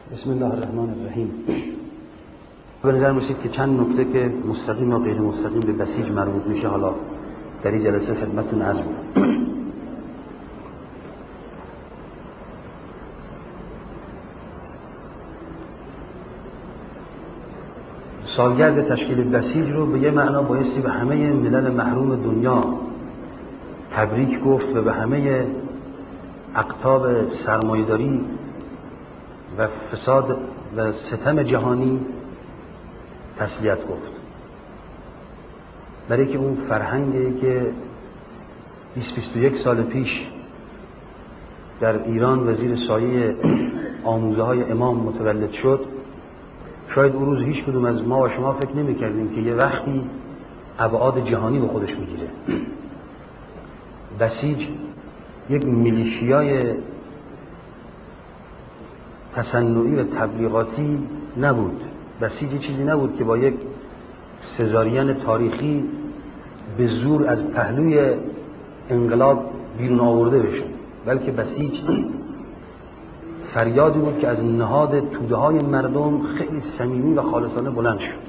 بسم الله الرحمن الرحیم. به نظر می‌رسید که چند نکته که مستقیم و غیر مستقیم به بسیج مربوط میشه حالا در این جلسه خدمتتون عرض می‌کنم. سالگرد تشکیل بسیج رو به یه معنا بایستی به همه ملل محروم دنیا تبریک گفت و به همه اقطاب سرمایه‌داری و فساد و ستم جهانی تسلیت گفت، برای که اون فرهنگی که 20-21 سال پیش در ایران وزیر سایه آموزه های امام متولد شد، شاید اون روز هیچ کدوم از ما و شما فکر نمی کردیم که یه وقتی ابعاد جهانی به خودش میگیره. بسیج یک میلیشیای تصنعی و تبلیغاتی نبود. بسیج چیزی نبود که با یک سزارین تاریخی به زور از پهلوی انقلاب بیرون آورده بشه، بلکه بسیج فریادی بود که از نهاد توده های مردم خیلی صمیمی و خالصانه بلند شد.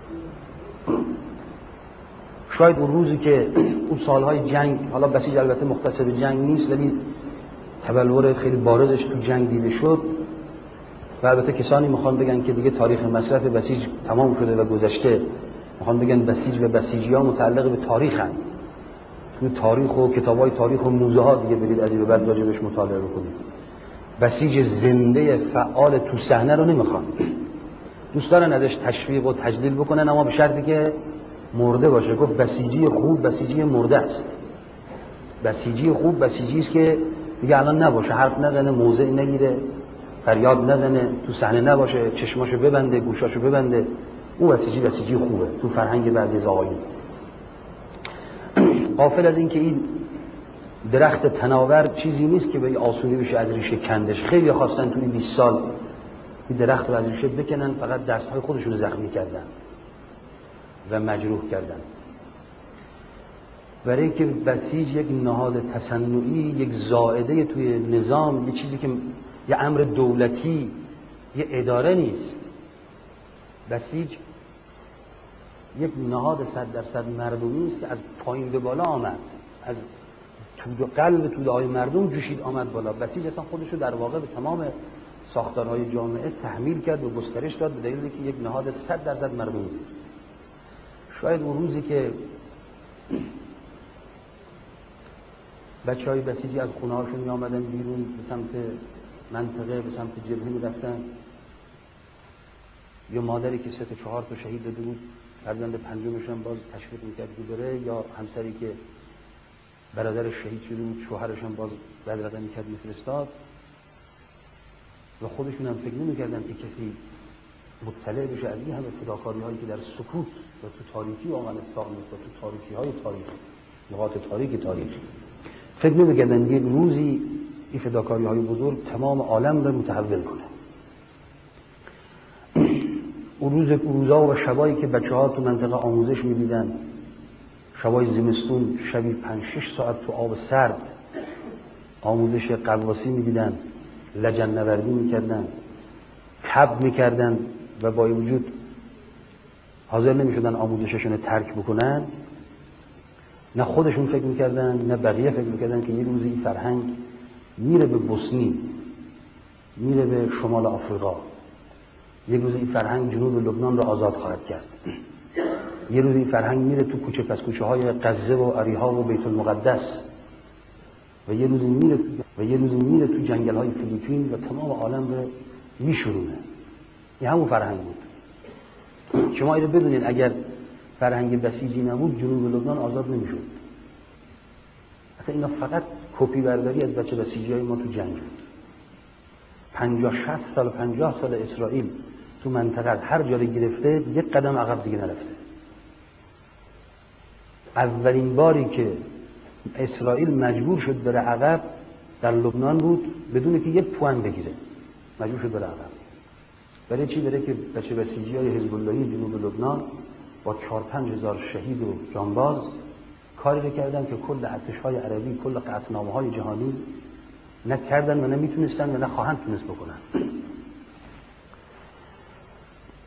شاید اون روزی که اون سالهای جنگ، حالا بسیج البته مختص به جنگ نیست ولی تبلور خیلی بارزش تو جنگ دیده شد و البته کسانی میخوان بگن که دیگه تاریخ مصرف بسیج تمام شده و گذشته، میخوان بگن بسیج و بسیجی ها متعلق به تاریخ هستند. تو تاریخ و کتابای تاریخ و موزه ها دیگه برید از این به بعد راجبش مطالعه بکنید. بسیج زنده فعال تو صحنه رو نمیخوان، دوست دارن ازش تشویق و تجلیل بکنن، اما به شرطی که مرده باشه. گفت بسیجی خوب بسیجی مرده است. بسیجی خوب بسیجی است که دیگه الان نباشه، حرف نزنه، موضع نگیره، فریاد نزنه، تو صحنه نباشه، چشماشو ببنده، گوشاشو ببنده. اون بسیجی خوبه تو فرهنگ بعضی از آقایون. غافل از این که این درخت تناور چیزی نیست که به آسونی بشه از ریشه کندش. خیلی خواستن تو این 20 سال این درخت رو از ریشه بکنن، فقط دستهای خودشون زخمی کردن و مجروح کردن. برای که بسیج یک نهاد تصنعی، یک زائده توی نظام، یه چیزی که یه امر دولتی، یه اداره نیست. بسیج یک نهاد 100% مردمی است که از پایین به بالا آمد، از قلب توده های مردم جوشید آمد بالا. بسیج اصلا خودشو در واقع به تمام ساختارهای جامعه تحمیل کرد و گسترش داد به دلیلی که یک نهاد 100% مردمی بود. شاید اون روزی که بچه‌های بسیجی از خونه‌هاشون می آمدن بیرون به سمت منطقه، به سمت جبهه می رفتن، یا مادری که 3-4 تا شهید داده بود فرزند پنجمشون باز تشویق می‌کرد که بره، یا همسری که برادرش شهید شده بود شوهرشون باز بدرقه می‌کرد می‌فرستاد، و خودشون هم فکر نمی‌کردن که کسی مطلع بشه از این همه فداکاری‌هایی که در سکوت و تو تاریکی واقعا اتفاق می‌افتاد، تو تاریکی‌های تاریخ، نقاط تاریکی فکر نمی‌کردن یک روزی این فداکاری‌های بزرگ تمام عالم رو متحول کنه. اون روزا و شبایی که بچه‌ها تو منطقه آموزش می‌دیدن، شبای زمستون، شبی 5-6 ساعت تو آب سرد آموزش قواسی می‌دیدن، لجن نوردی می‌کردن، تب می‌کردن و با وجود حاضر نمی‌شدن آموزششون رو ترک بکنن. نه خودشون فکر می‌کردن نه بقیه فکر می‌کردن که یه روزی این فرهنگ میره به بوسنی، میره به شمال آفریقا، یه روز این فرهنگ جنوب لبنان رو آزاد خواهد کرد، یه روز این فرهنگ میره تو کوچه پس کوچه های غزه و اریحا و بیت المقدس، و یه روز میره تو جنگل های فیلیپین و تمام عالم رو میشورونه. این همون فرهنگ بود. شما اینو بدونید اگر فرهنگ بسیجی نبود جنوب لبنان آزاد نمیشد. اصلا اینا فقط کپی برداری از بچه بسیجی های ما تو جنگ بود. 50 سال اسرائیل تو منطقه هر جا رو گرفته، یک قدم عقب دیگه نرفته. اولین باری که اسرائیل مجبور شد بره عقب در لبنان بود، بدون که یک پوان بگیره مجبور شد بره عقب. برای چی؟ برای که بچه بسیجی های حزب اللهی جنوب لبنان با 4-5 هزار شهید و جانباز کاری رو کردن که کل ارتش‌های عربی، کل قطعنامه‌های جهانی نکردن و نمیتونستن و نخواهند تونست بکنن.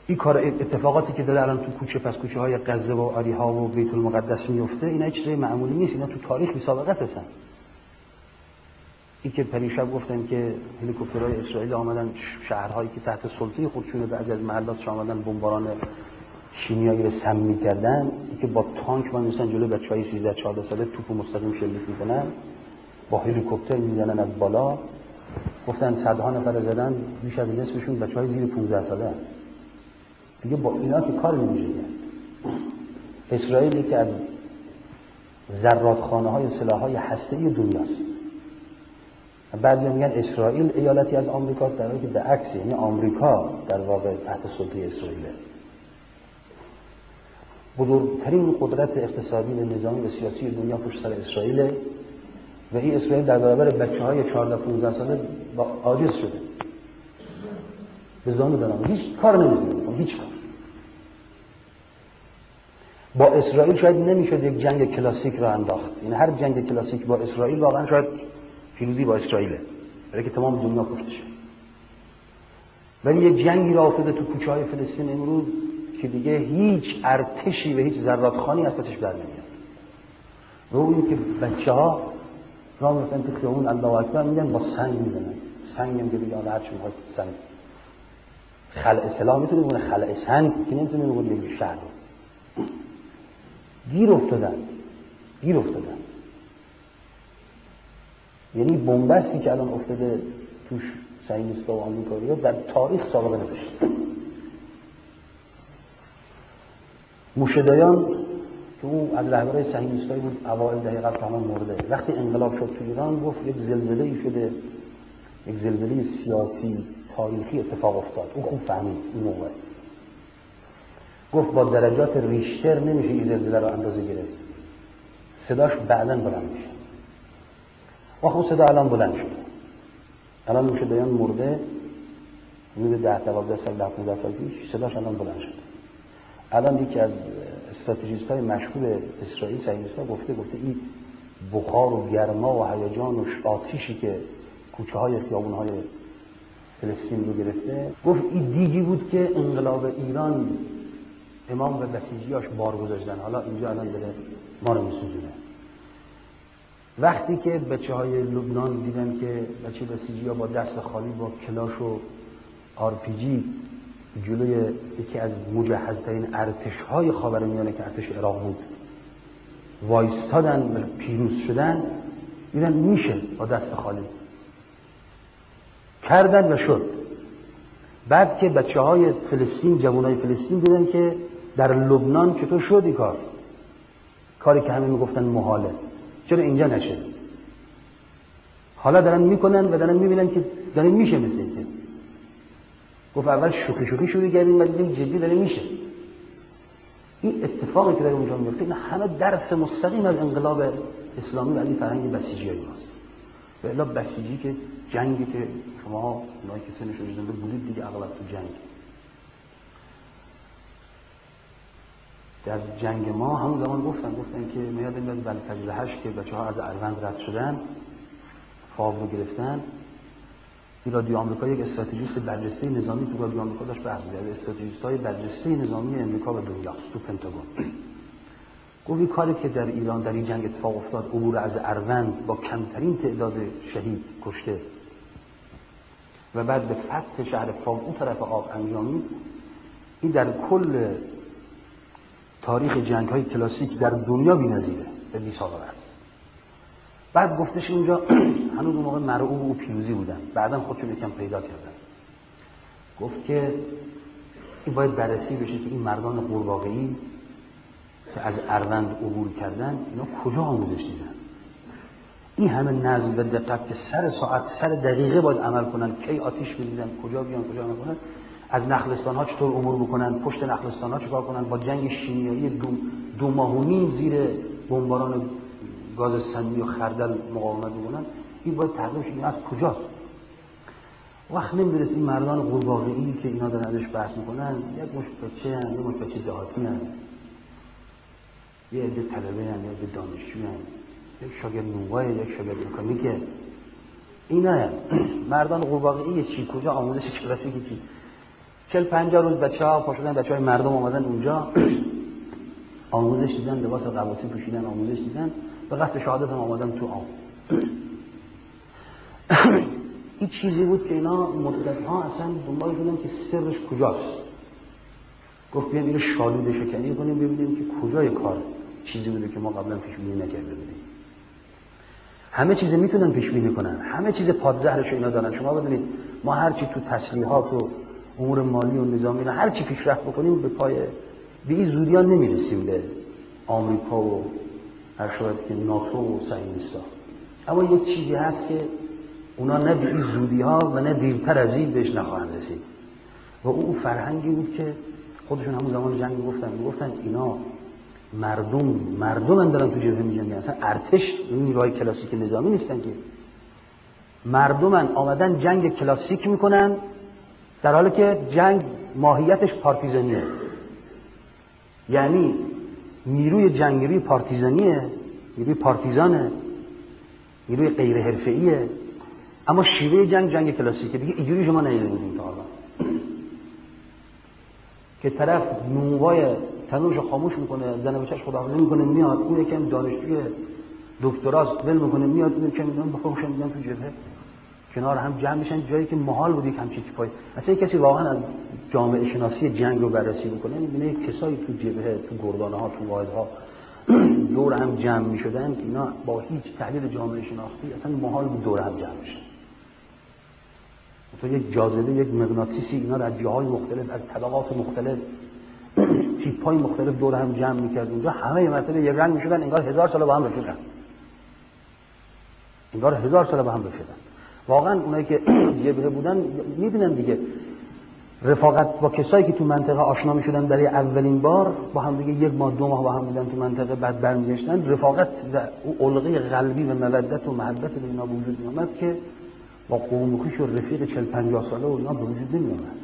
این کار اتفاقاتی که داره الان تو کوچه پس کوچه های غزه و آریها و بیت المقدس میفته، اینا هیچ چیز معمولی نیست، اینا تو تاریخ بی سابقه هستن. این که پریشب گفتن که هلیکوپترهای اسرائیل آمدن شهرهایی که تحت سلطه خودشونه بعضی از محلاتش آمدن بمباران شیمیایی رو سمی کردن، این که با تانک می‌نویسن جلوی بچه‌های 13 14 ساله توپ مستقیم شلیک می‌کنن، با هلیکوپتر می‌زنن از بالا. گفتن صدها نفر زدن، بیش از نصفشون بچه‌های زیر 15 ساله. دیگه با اینا که کار نمیشه. اسرائیل که از زرادخانه‌های سلاح‌های هسته‌ای دنیاست. بعضی میگن اسرائیل ایالتی از آمریکاست، در حالی که به عکس، یعنی آمریکا در واقع تحت سلطه اسرائیله. بزرگترین قدرت اقتصادی و نظامی و سیاسی دنیا پشت سر اسرائیله و این اسرائیل در برابر بچه‌های 14 15 ساله عاجز شده. به زانو دارم هیچ کار نمی‌کنه، هیچ کار. با اسرائیل شاید نمیشد یک جنگ کلاسیک را انداخت. یعنی هر جنگ کلاسیک با اسرائیل واقعا شاید پیروزی با اسرائیله، برای که تمام دنیا کشته. ولی یک جنگی را افتاده تو کوچه‌های فلسطین امروز که دیگه هیچ ارتشی و هیچ زرادخانی از پسش بر نمیاد. و اون که بچه‌ها راه میرفتن تو خیابون الله اکبر میگن با سنگ میزنن. سنگ هم که دیگه هر چی میخواد سنگ. خلع سلاح میتونه بگونه خلع سنگ که نمیتونه بگونه یک شهر. گیر افتادن. یعنی بنبستی که الان افتاده توش صهیونیست‌ها و آمریکایی‌ها در تاریخ سابقه نداشته. موشه دایان که اون از رهبرای صهیونیست‌ها بود، اوایل دهه قبل تمام مرده. وقتی انقلاب شد تو ایران گفت یک زلزله‌ای شده، یک زلزله سیاسی تاریخی اتفاق افتاد. اون خوب فهمید این موقع. گفت با درجات ریشتر نمیشه این زلزله رو اندازه گرفت. صداش بعداً بلند میشه. اون صدا الان بلند شده. الان موشه دایان مرده، حدود 10-12 سال 15 سال پیش صداش الان بلند شده. الان یکی از استراتژیست‌های مشهور اسرائیل صهیونیست‌ها گفته این بخار و گرما و هیجان و آتشی که کوچه‌های خیابون‌های فلسطین رو گرفته، گفت این دیگی بود که انقلاب ایران امام و بسیجیاش بار گذاشتن، حالا اینجا الان داره ما رو میسوزونه. وقتی که بچه‌های لبنان دیدن که بچه بسیجی‌ها با دست خالی با کلاش و آرپیجی جلوی یکی از مجهزترین ارتش‌های خاورمیانه که ارتش عراق بود وایستادن و پیروز شدن، دیدن میشه با دست خالی کردن و شد. بعد که بچه‌های فلسطین، جوانای فلسطین دیدن که در لبنان چطور شد این کاری که همه میگفتن محاله، چرا اینجا نشه؟ حالا دارن میکنن و دارن میبینن که داره میشه. مثل اینکه گفت اول شوخی شروع کردیم بعد دیدیم جدی داره میشه. این اتفاقی که داره اونجا میفته این همه درس مستقیم از انقلاب اسلامی و از این فرهنگ بسیجیایی هست. و الا بسیجی که جنگی که شما اونایی که سنشون زنده بودید دیگه اغلب تو جنگ، در جنگ ما همون زمان گفتن که میاد این بلفجلهش که بچه‌ها از اروند رد شدن خواب رو گرفتن. این رادیو آمریکا یک استراتژیست برجسته نظامی تو رادیو آمریکا داشت بحث می‌کرد، استراتژیست‌های برجسته نظامی آمریکا و دنیا تو پنتاگون. گفت این کاری که در ایران در این جنگ اتفاق افتاد، عبور از اروند با کمترین تعداد شهید کشته و بعد به فتح شهر فام اون طرف آب انجامید، این در کل تاریخ جنگ‌های کلاسیک در دنیا بی‌نظیره و بی‌سابقه است. بعد گفتش اینجا هنوز اون موقع مرعوب و پیروزی بودن، بعداً خودشون یکم پیدا کردن. گفت که این باید بررسی بشه که این مردان قورباغه‌ای که از اروند عبور کردن اینا کجا آموزش دیدن؟ این همه نظم و دقت که سر ساعت سر دقیقه باید عمل کنن، کی آتش بزنن، کجا بیان کجا عمل کنن، از نخلستان‌ها چطور عبور بکنن، پشت نخلستان‌ها چیکار کنن، با جنگ شیمیایی 2 ماه و نیم زیر بمباران گاز سمی و خردل مقاومت بکنن، این باید تحقیقش این از کجاست؟ وقت نمی‌رسه این مردان قورباغه‌ای که اینا دارن ازش بحث میکنن یک مشت بچه هستن، یک مشت بچه دهاتی هستن، یه عده طلبه هستن، یه عده دانشجو هستن، یک شاگرد نوبای، یک شاگرد مکانیکه. اینا مردان قورباغه‌ای چی؟ کجا آموزش کلاسیکی چی؟ 40-50 روز بچه‌ها پاشدن، بچه‌های مردم اومدن اونجا آموزش دیدن، لباس قباسی پوشیدن، آموزش دیدن، به قصد شهادت هم آمدن تو آب. این چیزی بود که اینا مدت‌ها اصلا دنبال بودن که سرش کجاست. گفت بیایم اینو شالوده شکنی کنیم ببینیم که کجای کار چیزی بوده که ما قبلا پیش بینی نکرده بودیم. همه چیز میتونن پیش بینی کنن، همه چیز پادزهرش اینا دارن. شما بدونید ما هر چی تو تسلیحات و امور مالی و نظامی اینا هر چی پیشرفت بکنیم به این زودی ها نمیرسیم به آمریکا و هر شاید که ناتو و صهیونیست‌ها. اما یک چیزی هست که اونا نه به این زودی ها و نه دیرتر از این بهش نخواهند رسید و اون فرهنگی بود که خودشون همون زمان جنگ میگفتن اینا مردم دارن تو جبهه میجنگن، اصلا ارتش نیروهای کلاسیک نظامی نیستن که مردم آمدن جنگ کلاسیک میکنن، در حالی که جنگ ماهیتش پارتیزانیه. یعنی نیروی جنگ نیروی پارتیزانیه، نیروی پارتیزانه، نیروی غیر حرفه‌ایه، اما شیوه جنگ کلاسیکه. دیگه اینجوری شما ندیده بودیم تا حالا که طرف نونوای تنورش خاموش میکنه، زن بچه‌اش خداحافظی میکنه، میاد اون یکم دانشجوی دکتراست ول میکنه، میاد اون یکم میذارن بخوشن میذارن تو جبهه کنار هم جمع میشن، جایی که محال بود یک همچین چیزی. اصلا کسی واقعا از جامعه شناسی جنگ رو بررسی بکنه میبینه کسایی تو جبهه، تو گردانه ها، تو واحدها دور هم جمع میشدن که اینا با هیچ تحلیل جامعه شناختی اصلا محال بود دور هم جمع بشن. تو یک جاذبه، یک مغناطیسی اینا رو از جاهای مختلف، از طبقات مختلف، تیپ‌های مختلف دور هم جمع می‌کرد. اونجا همه مرتبه یک رنگ می‌شدن، انگار 1000 سال با هم رفیقن. انگار 1000 سال با هم رفیقن. واقعا اونایی که جبهه بودن می‌بینن دیگه رفاقت با کسایی که تو منطقه آشنا می‌شدن برای اولین بار، با هم دیگه 1 ماه 2 ماه با هم بودن تو منطقه، بعد برمیگشتن، رفاقت و اون علقه قلبی و مودت و محبت به اینا وجود می‌آمد که با قوم خویش و رفیق 40-50 ساله و اینا به وجود نمی‌آمد.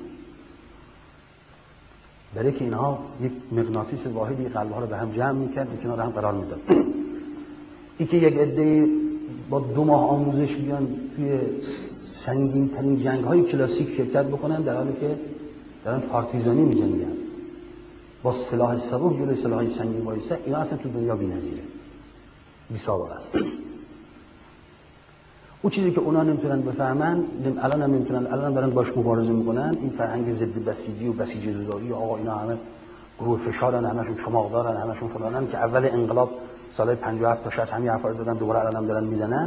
برای که اینها یک مغناطیس واحدی قلب‌ها رو به هم جمع می‌کرد و کنار هم قرار می‌داد. این که یک عده با 2 ماه آموزش بیان توی سنگین‌ترین جنگ‌های کلاسیک شرکت بکنن، در حالی که دارن پارتیزانی می‌جنگن، با سلاح سبک جلوی سلاح‌های سنگین وایسن، اینا اصلا تو دنیا بی‌نظیره، بی‌سابقه است. اون چیزی که اونا نمیتونن بفهمن، الان هم نمیتونن، الان دارن باش مبارزه میکنن، این فرهنگ ضد بسیجی و بسیج زدایی، آقا اینا همه گروه فشارن، همشون چماق دارن، همشون فلانن، که اول انقلاب سال 57 تا 60 همین حرفا رو دادن، دوباره الان هم دارن میزنن.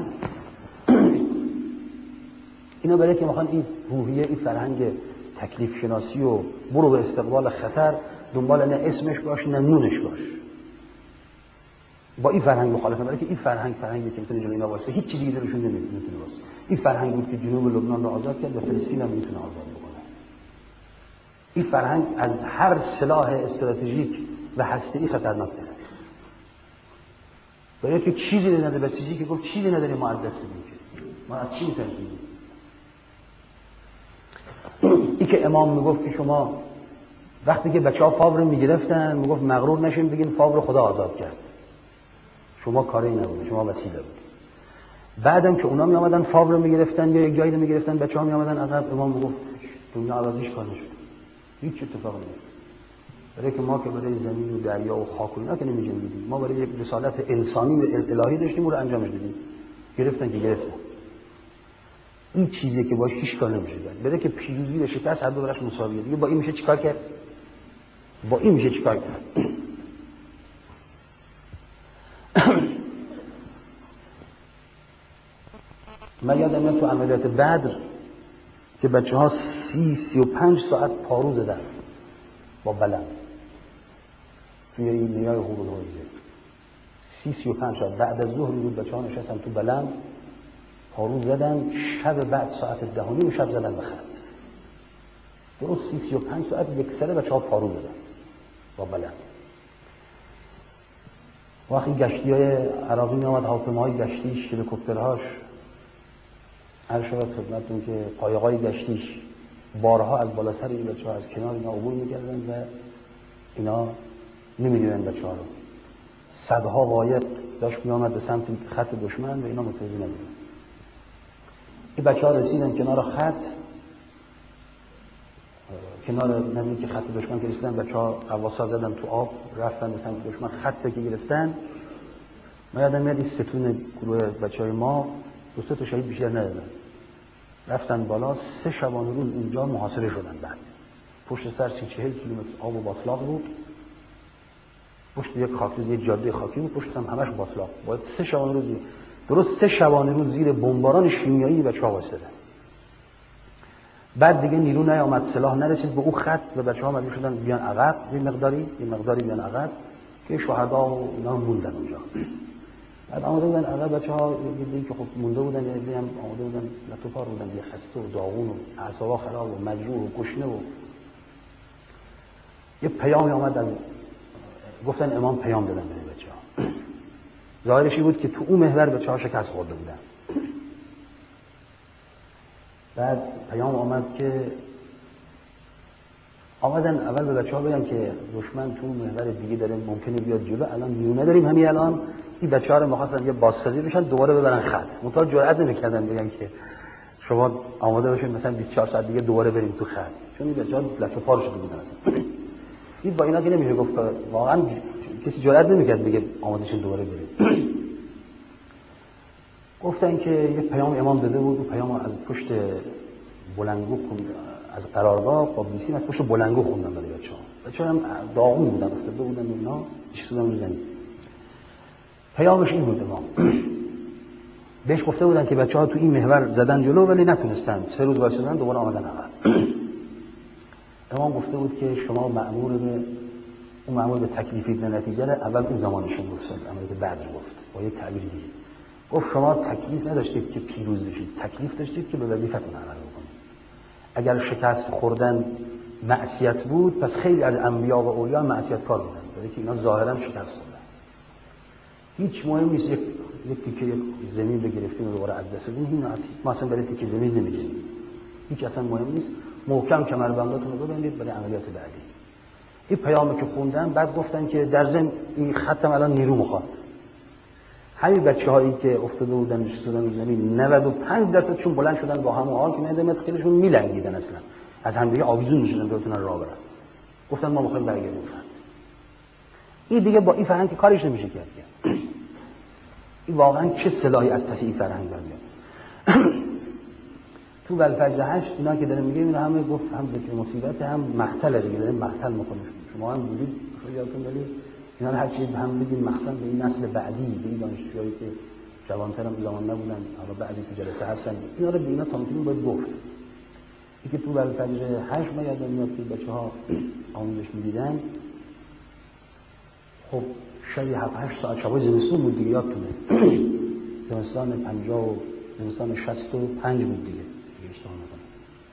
اینا برای که میخوان این روحیه، این فرهنگ تکلیف شناسی و برو به استقبال خطر دنبال نه اسمش باش نه نونش باش، با این فرهنگ مخالفه. برای که این فرهنگی که میتونه جلوی اینا واسه هیچ چیزی دیگرشون نمیتونه واسه. این فرهنگ بود که جنوب لبنان رو آزاد کرد و فلسطین هم میتونه آزاد بکنه. این فرهنگ از هر سلاح استراتژیک و هسته‌ای خطرناک‌تره. برای که چیزی نداره، بسیجی که گفت چیزی نداره ما از دست بدیم، ما از چی می‌ترسیم؟ این که امام میگفت که شما وقتی که بچه‌ها فاور میگرفتن میگفت مغرور نشین بگین فاور خدا آزاد کرد، شما کاری نبوده، شما وسیله بود. بعدم که اونا می آمدن فاور میگرفتن یا یک جایی رو میگرفتن، بچه‌ها می آمدن عقب، امام میگفت دنیا عوضیش کار نشد، هیچ اتفاقی نیفتاد. برای که ما که برای زمین و دریا و خاک و اینا که نمی‌جنگیدیم، ما برای یک رسالت انسانی و الهی داشتیم و رو انجامش دادیم. گرفتن که گرفتن. این چیزی که باش هیچ کار نمیشه کرد. برای که پیروزی و شکست هر دو براش مساویه. دیگه با این میشه چیکار کرد؟ با این میشه چیکار کرد؟ من یادم میاد تو عملیات بدر که بچه‌ها 35 ساعت پارو زدن با بلند توی این نیای هورول هویزه. 35 ساعت بعد از ظهر بود بچه‌ها نشستن تو بلند پارو زدن، شب بعد ساعت 10 شب زدن به خط. درست 35 ساعت یک سره بچه‌ها پارو زدن با بلند. وقتی گشتی‌های عراقی می‌آمد، هواپیماهای گشتیش، هلیکوپترهاش، هر شب خدمتتون که قایقای گشتیش بارها از بالا سر این بچه‌ها از کنار اینا عبور می‌کردن و اینا نمی‌دیدن بچه‌ها رو. صدها قایق داشت می‌آمد به سمت خط دشمن و اینا متوجه نمی‌شدن. این بچه‌ها رسیدن کنار خط، کنار نزدیک خط دشمن که رسیدن بچه‌ها غواصا زدن تو آب رفتن به سمت دشمن خط که گرفتن. من یادم میاد این ستون گروه بچه‌های ما 2 تا شهید بیشتر ندادن، رفتن بالا 3 شبانه روز اونجا محاصره شدن. بعد پشت سر 30-40 کیلومتر آب و باتلاق بود، پشت یک خاکی، یک جاده خاکی بود، پشت هم همش باتلاق. باید 3 شبانه روز، درست 3 شبانه روز زیر بمباران شیمیایی بچه‌ها وایسادن. بعد دیگه نیرو نیامد، سلاح نرسید به اون خط و بچه‌ها مجبور شدن بیان عقب، یه مقداری بیان عقب که شهدا و اینا موندن اونجا. بعد آمده بودن عقب بچه‌ها، دیدی که خب مونده بودن، یه هم آمده بودن لطفار بودن، یه خسته و داغون و اعصابا خراب و مجروح و گشنه و یه پیامی آمد از گفتن امام پیام دادن به بچه‌ها. ظاهرش بود که تو اون محور بچه‌ها شکست خورده بودن. بعد پیام آمد که آمدن اول به بچه‌ها بگن که دشمن تو محور دیگه داره ممکنه بیاد جلو، الان نیرو نداریم، همین الان این بچه‌ها رو می‌خواستن یه بازسازی بشن دوباره ببرن خط. منتها جرئت نمی‌کردن بگن که شما آماده باشید مثلا 24 ساعت دیگه دوباره بریم تو خط، چون این بچه‌ها لچه پار شده بودن. این با اینا که نمیشه گفت، واقعا کسی جرئت نمی‌کرد بگه آماده شین دوباره بریم. گفتن که یه پیام امام داده بود، اون پیام از پشت بلنگو از قرارگاه با بیسیم از پشت بلنگو خوندن برای بچه‌ها هم داغون بودن، افتاده بودن اینا، نشسته بودن رو زمین. پیامش این بود امام. بهش گفته بودن که بچه‌ها تو این محور زدن جلو ولی نتونستن، 3 روز وایسادن دوباره آمدن عقب. امام گفته بود که شما مأمور به تکلیفی به نتیجه اول اون زمانشون گفت، امری که بعد گفت با یه تعبیر دیگه. گفت شما تکلیف نداشتید که پیروز بشید، تکلیف داشتید که به وظیفتون عمل بکنید. اگر شکست خوردن معصیت بود، پس خیلی از انبیا و اولیا معصیت‌کار بودن، برای که اینا ظاهرا شکست خوردن. هیچ مهم نیست یک تیکه زمین رو گرفتیم و دوباره از دست بدیم، ما اصلا برای تیکه زمین نمی‌جنگیم، هیچ اصلا مهم نیست. محکم کمربنداتون رو ببندید برای عملیات بعدی. این پیامی که خوندن بعد گفتن که در ضمن این خطم الان نیرو می‌خواد. همین بچه‌هایی که افتاده بودن نشستن رو زمین 95% بلند شدن با همون حال که می‌دونید خیلیشون میلنگیدن، اصلا از هم دیگه آویزون می‌شدن تا بتونن راه برن. گفتن ما می‌خوایم برگردیم خط. این دیگه با این فرهنگ کارش نمیشه کرد. این واقعا چه سلاحی از پس این فرهنگ میاد. تو الفجر 8 اینا که داره میگه اینا همه گفت هم ذکر مصیبت هم مقتل دیگه، داره مقتل می‌کنه. شما هم بودید یادتون دارید اینا رو هر چیز هم بگیم مخصوصا به این نسل بعدی، به این دانشجویی که جوان‌تر هم زمان نبودن، حالا بعضی تو جلسه هستن، اینا رو به اینا تا میتونیم باید گفت. اینکه تو الفجر 8 ما یادم میاد که بچه‌ها آموزش می‌دیدن، خب شب 7-8 ساعت شبای زمستون بود دیگه، یادتونه. زمستان 50 و زمستان 65 بود دیگه اشتباه نکنم.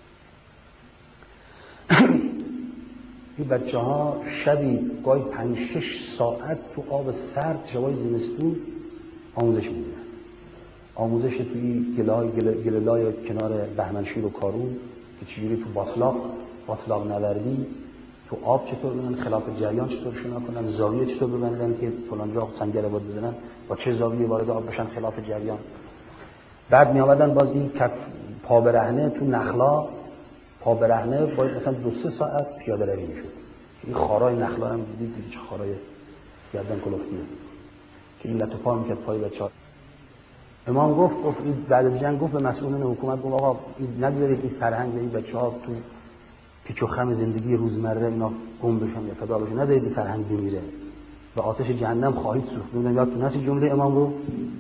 این بچه‌ها شبی گاهی 5-6 ساعت تو آب سرد شبای زمستون آموزش می‌دیدن. آموزش توی گله‌لای کنار بهمنشیر و کارون که چجوری تو باطلاق نوردی تو آب چطور ببینن، خلاف جریان چطور شنا کنن، زاویه چطور ببندن که فلان جا سنگر آباد بزنن، با چه زاویه وارد آب بشن خلاف جریان. بعد می آمدن باز این کف پا برهنه تو نخلا، پا برهنه باید مثلا 2-3 ساعت پیاده روی میشد. این خارای نخلا هم دیدید چه خارای گردن کلفتیه که این لطو پا میکرد پای بچه‌ها. امام گفت بعد از جنگ گفت به مسئولین حکومت، گفت آقا نگذارید این فرهنگ این بچه‌ها تو پیچ و خم زندگی روزمره اینا گم بشن یا فدا بشن، نذارید این فرهنگ بمیره و آتش جهنم خواهید سوخت. ببینید یادتون هست جمله امام رو؟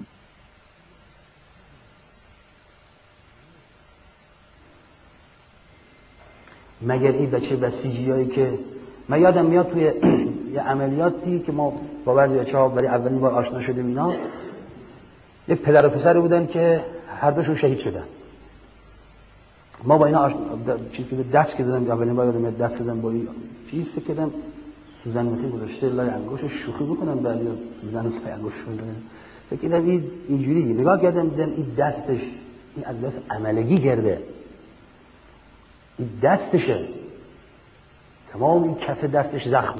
مگر این بچه بسیجیایی که من یادم میاد توی یه عملیاتی که ما با بعضی بچه‌ها برای اولین بار آشنا شدیم، اینا یک پدر و پسر بودن که هر دوشون شهید شدن. ما با اینا چیزی دست که دادم، اولین بار یادم دست دادم با این چیز فکر کردم سوزن میخی گذاشته لای انگشتش شوخی بکنم، بعد سوزن لای انگشتش بزنه. فکر کردم اینجوری نگاه کردم دیدم این دستش این از دست عملگی کرده، این دستشه، تمام این کف دستش زخم.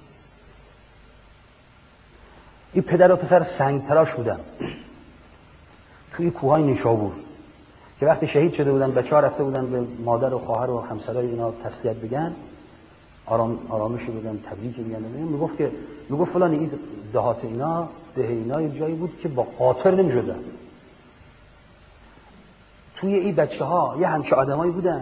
این پدر و پسر سنگ تراش بودن توی کوههای نیشابور. که وقتی شهید شده بودن بچه‌ها رفته بودن به مادر و خواهر و همسرای اینا تسلیت بگن، آرامش بگن، تبریک بگن. میگفت فلان این دهات اینا، ده اینا یه جایی بود که با قاطر نمی‌شدن. توی این بچه‌ها یه همچه آدمایی بودن.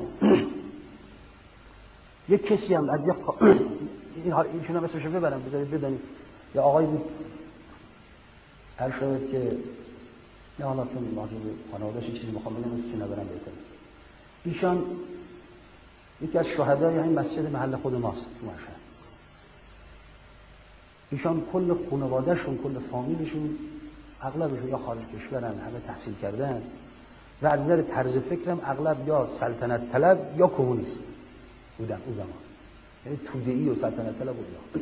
یک کسی هم از ایشون هم اسمش رو ببرم بذارید بدانید، یا آقای بود هر شد که نه حالا چون موضوع خانواده‌اش چیزی میخوام بگم چی نبرم بهتره. ایشان یکی از شهدای همین مسجد محل خود ماست تو مشهد. ایشان کل خانواده‌شون، کل فامیلشون اغلبشون یا خارج کشورن، همه تحصیل کردن و از نظر طرز فکرم اغلب یا سلطنت طلب یا کمونیست بودن اون زمان. یعنی توده‌ای و سلطنت طلب بودن.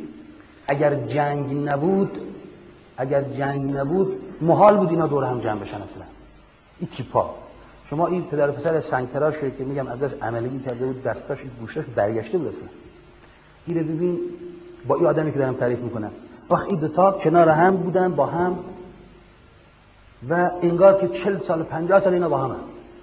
اگر جنگ نبود محال بود اینا دور هم جمع بشن اصلا. این تیپا شما این پدر و پسر سنگتراش که میگم ازش عملی کرده بود، دستاش گوشش برگشته بود اصلا. اینو ببین با این آدمی که دارم تعریف میکنم، وقتی این دو تا کنار هم بودن با هم و انگار که 40 سال 50 سال اینا با هم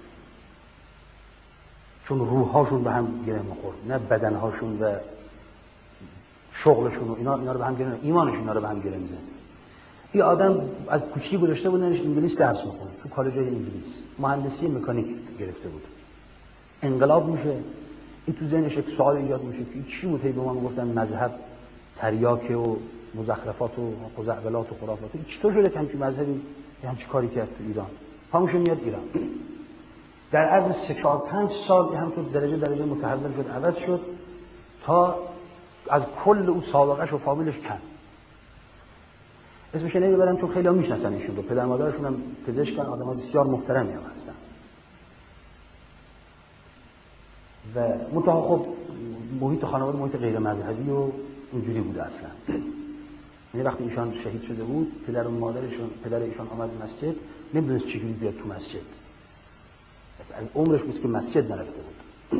چون روح‌هاشون به هم گره می‌خورد، نه بدن‌هاشون و شغلشون و اینا رو به هم گره، ایمانشون اینا رو به هم گره می‌زنه. این آدم از کوچیکی گذاشته بودنش انگلیس درس می‌خوند تو کالج‌های انگلیس، مهندسی مکانیک گرفته بود. انقلاب میشه، این تو ذهنش یک سوال ایجاد میشه که چی بود؟ به ما میگفتن مذهب تریاکه و مزخرفات و خزعبلات و خرافات. این چطور شده که همچین مذهبی همچین کاری کرد تو ایران؟ همونش میاد ایران. در عرض 3-4-5 سال همونطور درجه متحول شد، عوض شد تا از کل اون سابقه‌اش و فامیلش کم. اسمش نمیبرم چون خیلی ها میشناسن ایشون رو. پدر مادرشون هم پزشکن، آدم‌ها بسیار محترمی هم هستن. و منتها خب محیط خانواده محیط غیر مذهبی و اینجوری بوده اصلا. یعنی وقتی ایشان شهید شده بود، پدر ایشان آمد مسجد، نمیدونست چجوری بیاد تو مسجد. از عمرش بود که مسجد نرفته بود.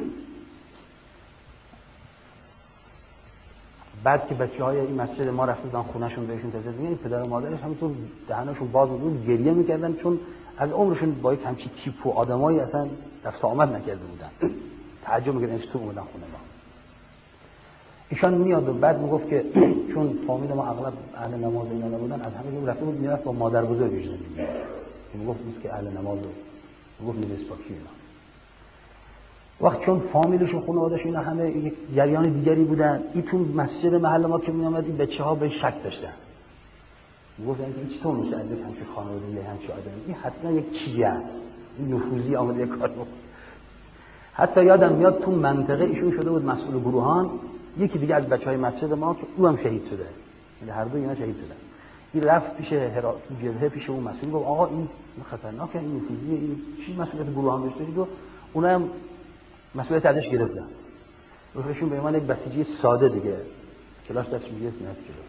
بعد که بچه‌های این مسجد ما رفته بودن خونه‌شون بهشون تزیین می‌گن، پدر و مادرش همینطور دهنشون باز بود گریه می‌کردن، چون از عمرشون با یک همچین تیپ و آدمایی اصلا رفت آمد نکرده بودن. تعجب می‌کردن چطور اومدن خونه ما. ایشان میاد و بعد میگفت که چون فامیل ما اغلب اهل نماز اینا نبودن، از همه جور رفته بود میرفت با مادر بزرگش زندگی می‌کرد. میگفت که اهل نماز میگفت میرس پاکی اینا. وقت چون فامیلش و خانواده‌اش اینا همه یک جریان دیگری بودن، این تو مسجد محل ما که می‌آمد این بچه‌ها به شک داشتن. میگفتن که چطور میشه از همچین خانواده یه همچین آدمی، این حتما یک چیزی هست، این نفوذی آمده یک کار بکنه. حتی یادم میاد تو منطقه ایشون شده بود مسئول گروهان، یکی دیگه از بچه‌های مسجد ما که او هم شهید شده. یعنی هر دو اینا شهید شدن. این رفت پیش جبهه پیش اون مسئول گفت آقا این خطرناکه، این نفوذیه، این چی مسئولیت گروهان داشته و اونم مسئولیت ازش گرفتن. روشون به من یک بسیجی ساده دیگه کلاس دستش میگرفت میاد جلو.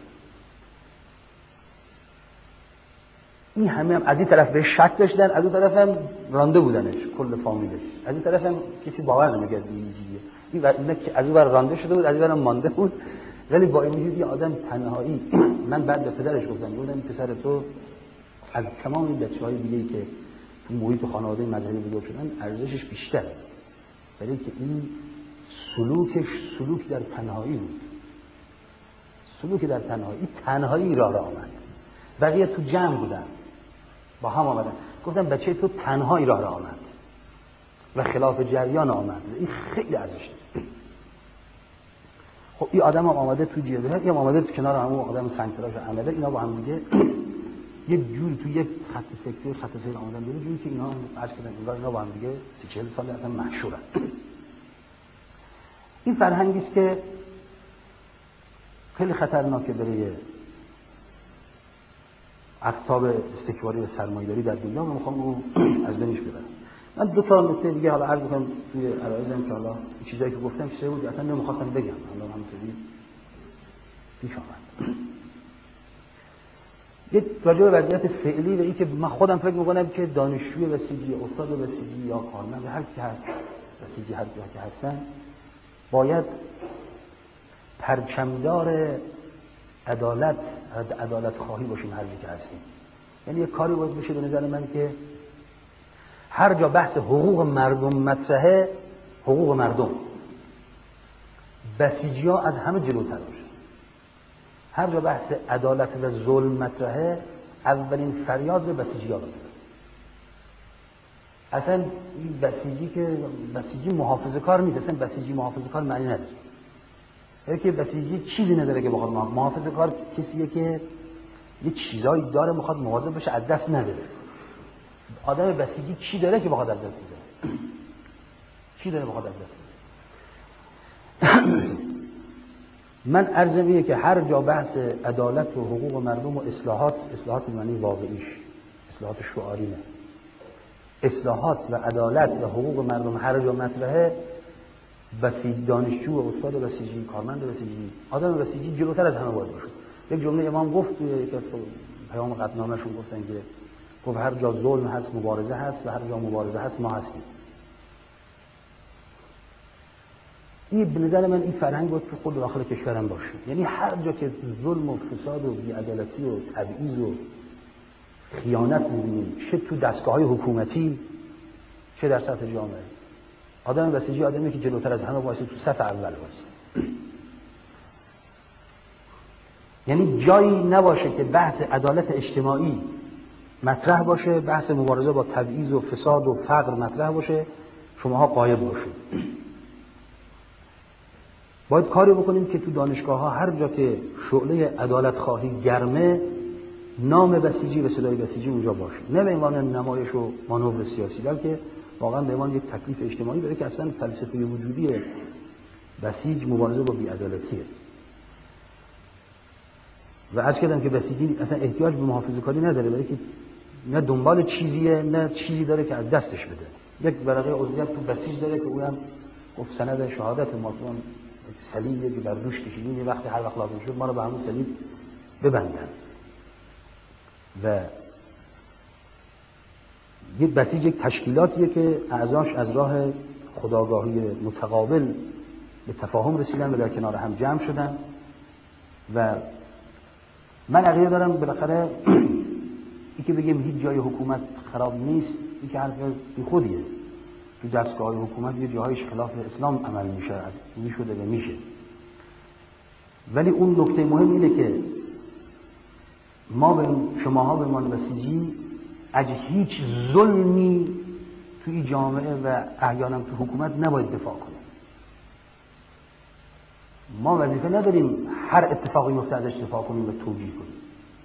این همه هم از این طرف به شک داشتن، از اون طرف هم رانده بودنش کل فامیلش. از این طرف هم کسی باور نمی‌کرد این که از اون ور رانده شده بود، از این ور هم مانده بود. ولی با این وجود یه آدم تنهایی، من بعد به پدرش گفتم پسر تو از تمام این بچه‌های دیگه‌ای که تو محیط خانواده مذهبی بزرگ شدن ارزشش بیشتره. ولی که این سلوک در تنهایی بود. سلوک در تنهایی راه آمد. بقیه تو جمع بودن، با هم آمدن. گفتم بچه تو تنهایی راه آمد و خلاف جریان آمد. این خیلی ارزش داره. خب این آدم هم آمده تو جبهه، این آمده تو کنار همون آدم سنگتراش عمله، اینا با هم دیگه یک جوری تو یک خط فکری خط سیر آمدن دیگه، جوری که اینا عرض کردن اینا با هم دیگه 30-40 سال اصلا مشهورن. این فرهنگی است که خیلی خطرناکه برای اقطاب استکباری و سرمایه‌داری در دنیا و میخوام رو از بینش ببرم. من دو تا نکته دیگه حالا عرض می‌کنم توی عرایزم که حالا این چیزایی که گفتم چیزایی بود اصلا نمی‌خواستم بگم، حالا همینطوری پیش آمد. یک راجع به وضعیت فعلی و این که من خودم فکر می‌کنم که دانشجوی بسیجی، استاد بسیجی یا کارمند هر کی هست، بسیجی هر جایی که هستن باید پرچمدار عدالت خواهی باشیم هر جایی که هستیم. یعنی یک کاری باید بشه به نظر من که هر جا بحث حقوق مردم مطرحه، حقوق مردم، بسیجی‌ها از همه جلوتر باشه. هر جا بحث عدالت و ظلم مطرحه، اولین فریاد به بسیجی‌ها بزنه. اصلا این بسیجی محافظه کار نیست. اصلا بسیجی محافظه کار معنی نداره. که بسیجی چیزی نداره که بخواد محافظه کار کسیه که یه چیزایی داره میخواد مواظب بشه از دست نداره. آدم بسیجی چی داره که بخواد از دست بده؟ چی داره بخواد از دست بده؟ من عرضم اینه که هر جا بحث عدالت و حقوق مردم و اصلاحات معنی واقعیش، اصلاحات شعاری نه. اصلاحات و عدالت و حقوق مردم هر جا مطرحه، بسیج دانشجو و استاد بسیجی، کارمند بسیجی، آدم بسیجی جلوتر از همه باید باشه. یک جمله امام گفت توی یک پیام قطعنامه‌شون گفتن که گفت هر جا ظلم هست مبارزه هست و هر جا مبارزه هست ما هستیم. این به نظر من این فرهنگ باید که خود داخل کشورم باشه. یعنی هر جا که ظلم و فساد و بی‌عدالتی و تبعیض و خیانت می‌بینیم، چه تو دستگاه‌های حکومتی چه در سطح جامعه، آدم بسیجی آدمی که جلوتر از همه واسه تو صف اول واسه. یعنی جایی نباشه که بحث عدالت اجتماعی مطرح باشه، بحث مبارزه با تبعیض و فساد و فقر مطرح باشه، شماها غایب باشید. باید کاری بکنیم که تو دانشگاه‌ها هر جا که شعله عدالت خواهی گرمه، نام بسیجی و صدای بسیجی اونجا باشه. نه به عنوان نمایش و مانور سیاسی، بلکه واقعا به عنوان یک تکلیف اجتماعی داره که اصلا فلسفه وجودی بسیج مبارزه با بی‌عدالتیه. و عرض کردم که بسیجی اصلا احتیاج به محافظه کاری نداره، برای که نه دنبال چیزیه نه چیزی داره که از دستش بده. یک ورقه عضویت تو بسیج داره که اونم گفت سند شهادت ماتون صلیبی که بر دوش کشیدیم، یه وقتی هر وقت لازم شد ما رو به همون صلیب ببندن. و یک بسیج یک تشکیلاتیه که اعضاش از راه خودآگاهی متقابل به تفاهم رسیدن و در کنار هم جمع شدن. و من عقیده دارم بالاخره این که بگیم هیچ جای حکومت خراب نیست، این که حرف بیخودیه. تو دستگاه حکومت یه جاهایش خلاف اسلام عمل میشده و میشه. ولی اون نکته مهم اینه که شماها به من بسیجی از هیچ ظلمی توی جامعه و احیانا تو حکومت نباید دفاع کنیم. ما وظیفه نداریم هر اتفاقی میفته ازش دفاع کنیم و توجیه کنیم.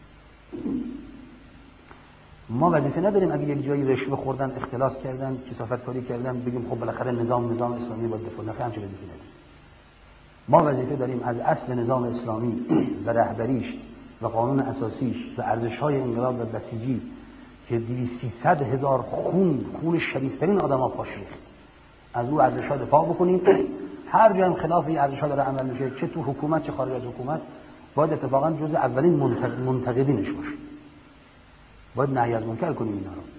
ما وظیفه نداریم اگه یک جایی رشوه خوردن، اختلاس کردن، کثافت کاری کردن بگیم خب بالاخره نظام اسلامی باید دفاع کنه. همچین وظیفه نداریم. ما وظیفه داریم از اصل نظام اسلامی و رهبریش و قانون اساسیش و ارزش‌های انقلاب و بسیجی که 300,000 خون شریفترین آدم‌ها پاش ریخت، از او ارزش‌ها دفاع بکنیم. هر جا هم خلاف این ارزش‌ها داره عمل میشه، چه تو حکومت چه خارج از حکومت، باید اتفاقا جزء اولین منتقدینش باشیم. باید نهی از منکر کنیم اینا رو.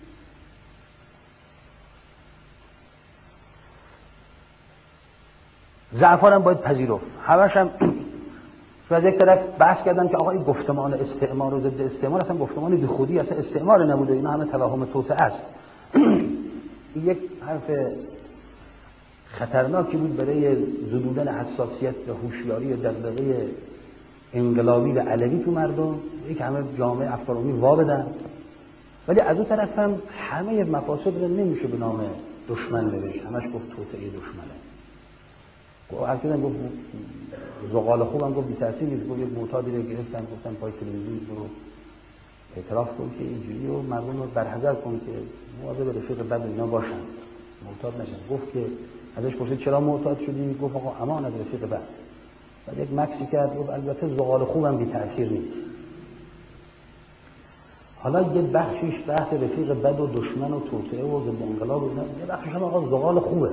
ضعف‌ها هم باید پذیرفت. همش هم از یک طرف بحث کردن که آقا این گفتمان استعمار و ضد استعمار اصلا گفتمان بیخودی، اصلا استعمار نبوده، اینا همه توهم توطئه است. این یک حرف خطرناکی بود برای زدودن حساسیت و هوشیاری و دغدغه انقلابی و علوی تو مردم، یک همه جامعه افکارعمومی وا بدن. ولی از اون طرف هم همه مفاسد رو نمیشه به نام دشمن نوشت، همش گفت توطئه دشمنه. اصلا گفت زغال خوبم گفت بی تأثیر نیست، گفت یک معتادی رو گرفتن گفتن پای تلویزیون رو اعتراف کن که اینجوری و مردم رو برحذر کن که مواظب رفیق بد اینا باشن، معتاد نشن. گفت که ازش پرسید چرا معتاد شدی؟ گفت آقا امان از رفیق بد. بعد یک مکسی کرد گفت البته زغال خوبم بی تأثیر نیست. حالا یه بخشیش بحث رفیق بد و دشمن و توطئه و ضد انقلاب و اینا، یه بخشش هم آقا زغال خوبه.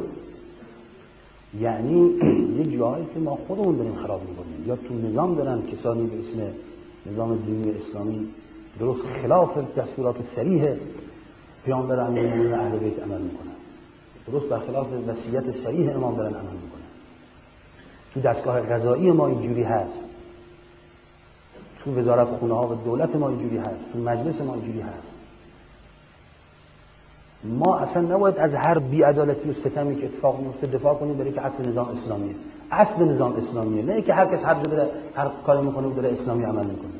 یعنی یه جایی که ما خودمون داریم خراب می‌کنیم، یا تو نظام دارن کسانی به اسم نظام دینی اسلامی درست خلاف دستورات صریح پیامبر امیرالمومنین اهل بیت عمل می‌کنن، درست برخلاف وصیت صریح امام دارن عمل می‌کنن. تو دستگاه قضایی ما اینجوری هست، تو وزارت خونه‌ها و دولت ما اینجوری هست، تو مجلس ما اینجوری هست. ما اصلا نباید از هر بی‌عدالتی و ستمی که اتفاق میفته دفاع کنیم برای که اصل نظام اسلامیه. اصل نظام اسلامیه، نه که هر کس هر جا داره هر کاری میکنه و داره اسلامی عمل میکنه.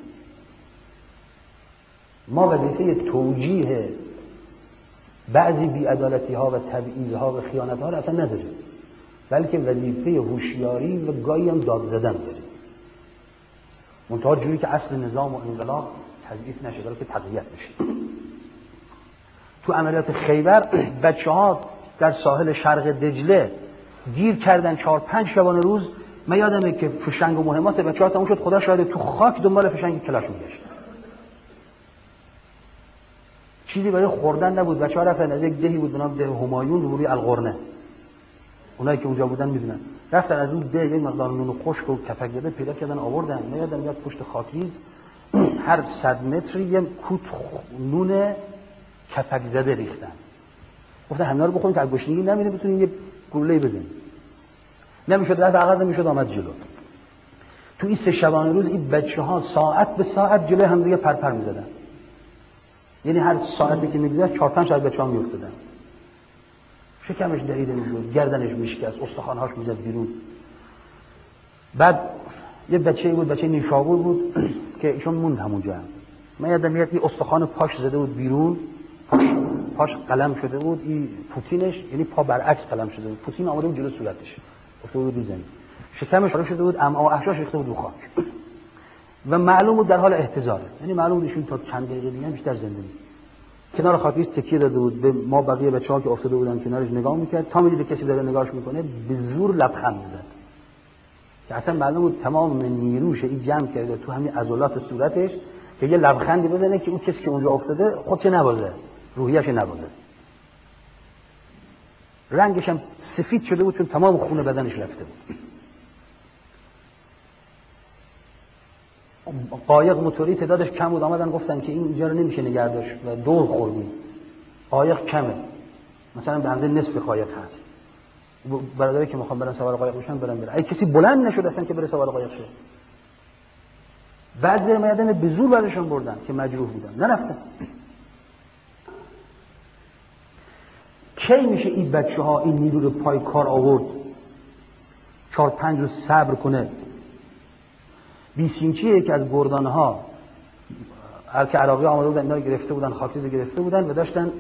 ما وظیفه توجیه بعضی بی‌عدالتی‌ها و تبعیض‌ها و خیانت‌ها رو اصلا نداریم، بلکه وظیفه هوشیاری و گاهی هم داد زدن داریم. منتها جوری که اصل نظام و انقلاب تضعیف نشه بلکه تقویت بشه. تو عملیات خیبر بچه‌ها در ساحل شرق دجله گیر کردن 4-5 شبانه روز. من یادمه که فشنگ و مهمات بچه‌ها تموم شد، خدا شاهد تو خاک دنبال فشنگ کلاش می‌گشت. چیزی برای خوردن نبود. بچه‌ها رفتن از یک دهی بود به نام ده همایون روبروی القرنه. اونایی که اونجا بودن می‌دونن. رفتن از اون ده یک مقدار نون خشک و کپک زده پیدا کردن آوردن. من یادم میاد پشت خاکریز هر 100 متری یه کوت نون کپک زده ریختن. گفتن همینا رو بخورید که از گشنگی نمیره بتونین یه گلوله بزنید. نمیشد رفت عقب، نمیشد آمد جلو. تو این 3 شبانه روز این بچه‌ها ساعت به ساعت جلوی هم دیگه پرپر می‌زدن. یعنی هر ساعتی که می‌گذشت 4-5 تا بچه‌ها می‌افتادن. شکمش دریده می‌شد، گردنش میشکست، استخوان‌هاش می‌زد بیرون. بعد یه بچه‌ای بود، بچه نیشابور بود که ایشون موند همونجا. من یادم میاد این استخوان پاش زده بود بیرون، پاش قلم شده بود، این پوتینش یعنی پا برعکس قلم شده بود، پوتین آمده بود جلو صورتش، افتاده بود رو زمین، شکمش پاره شده بود، امعا و احشاش ریخته بود رو خاک و معلوم بود در حال احتضاره. یعنی معلوم بود ایشون تا چند دقیقه دیگه بیشتر زنده نیست. کنار خاکریز تکیه داده بود، به ما بقیه بچه‌ها که افتاده بودن کنارش نگاه میکرد، تا میدید کسی داره نگاهش میکنه به زور لبخند میزد که اصلا معلوم بود تمام نیروش این جمع کرده تو همین عضلات صورتش که یه لبخندی بزنه که اون کسی که اونجا افتاده خودش نبازه، روحیه‌اش نبازه. رنگش هم سفید شده بود چون تمام خون بدنش رفته بود. قایق موتوری تعدادش کم بود، آمدن گفتن که این اینجا رو نمیشه نگه داشت و دور خوردیم، قایق کمه، مثلا به اندازه نصف قایق هست. برادری که میخوام برن سوار قایق بشن برن. اگه کسی بلند نشد اصلا که بره سوار قایق شه. بعد در میادن به زور برشون بردن که مجروح بودن، نرفتن. کی میشه این بچه‌ها این نیرو رو پای کار آورد 4-5 روز صبر کنه؟ بیسیمچی که از گردانها هرک عراقی آمده بودن اینا رو گرفته بودن، خاکریز رو گرفته بودن و داشتن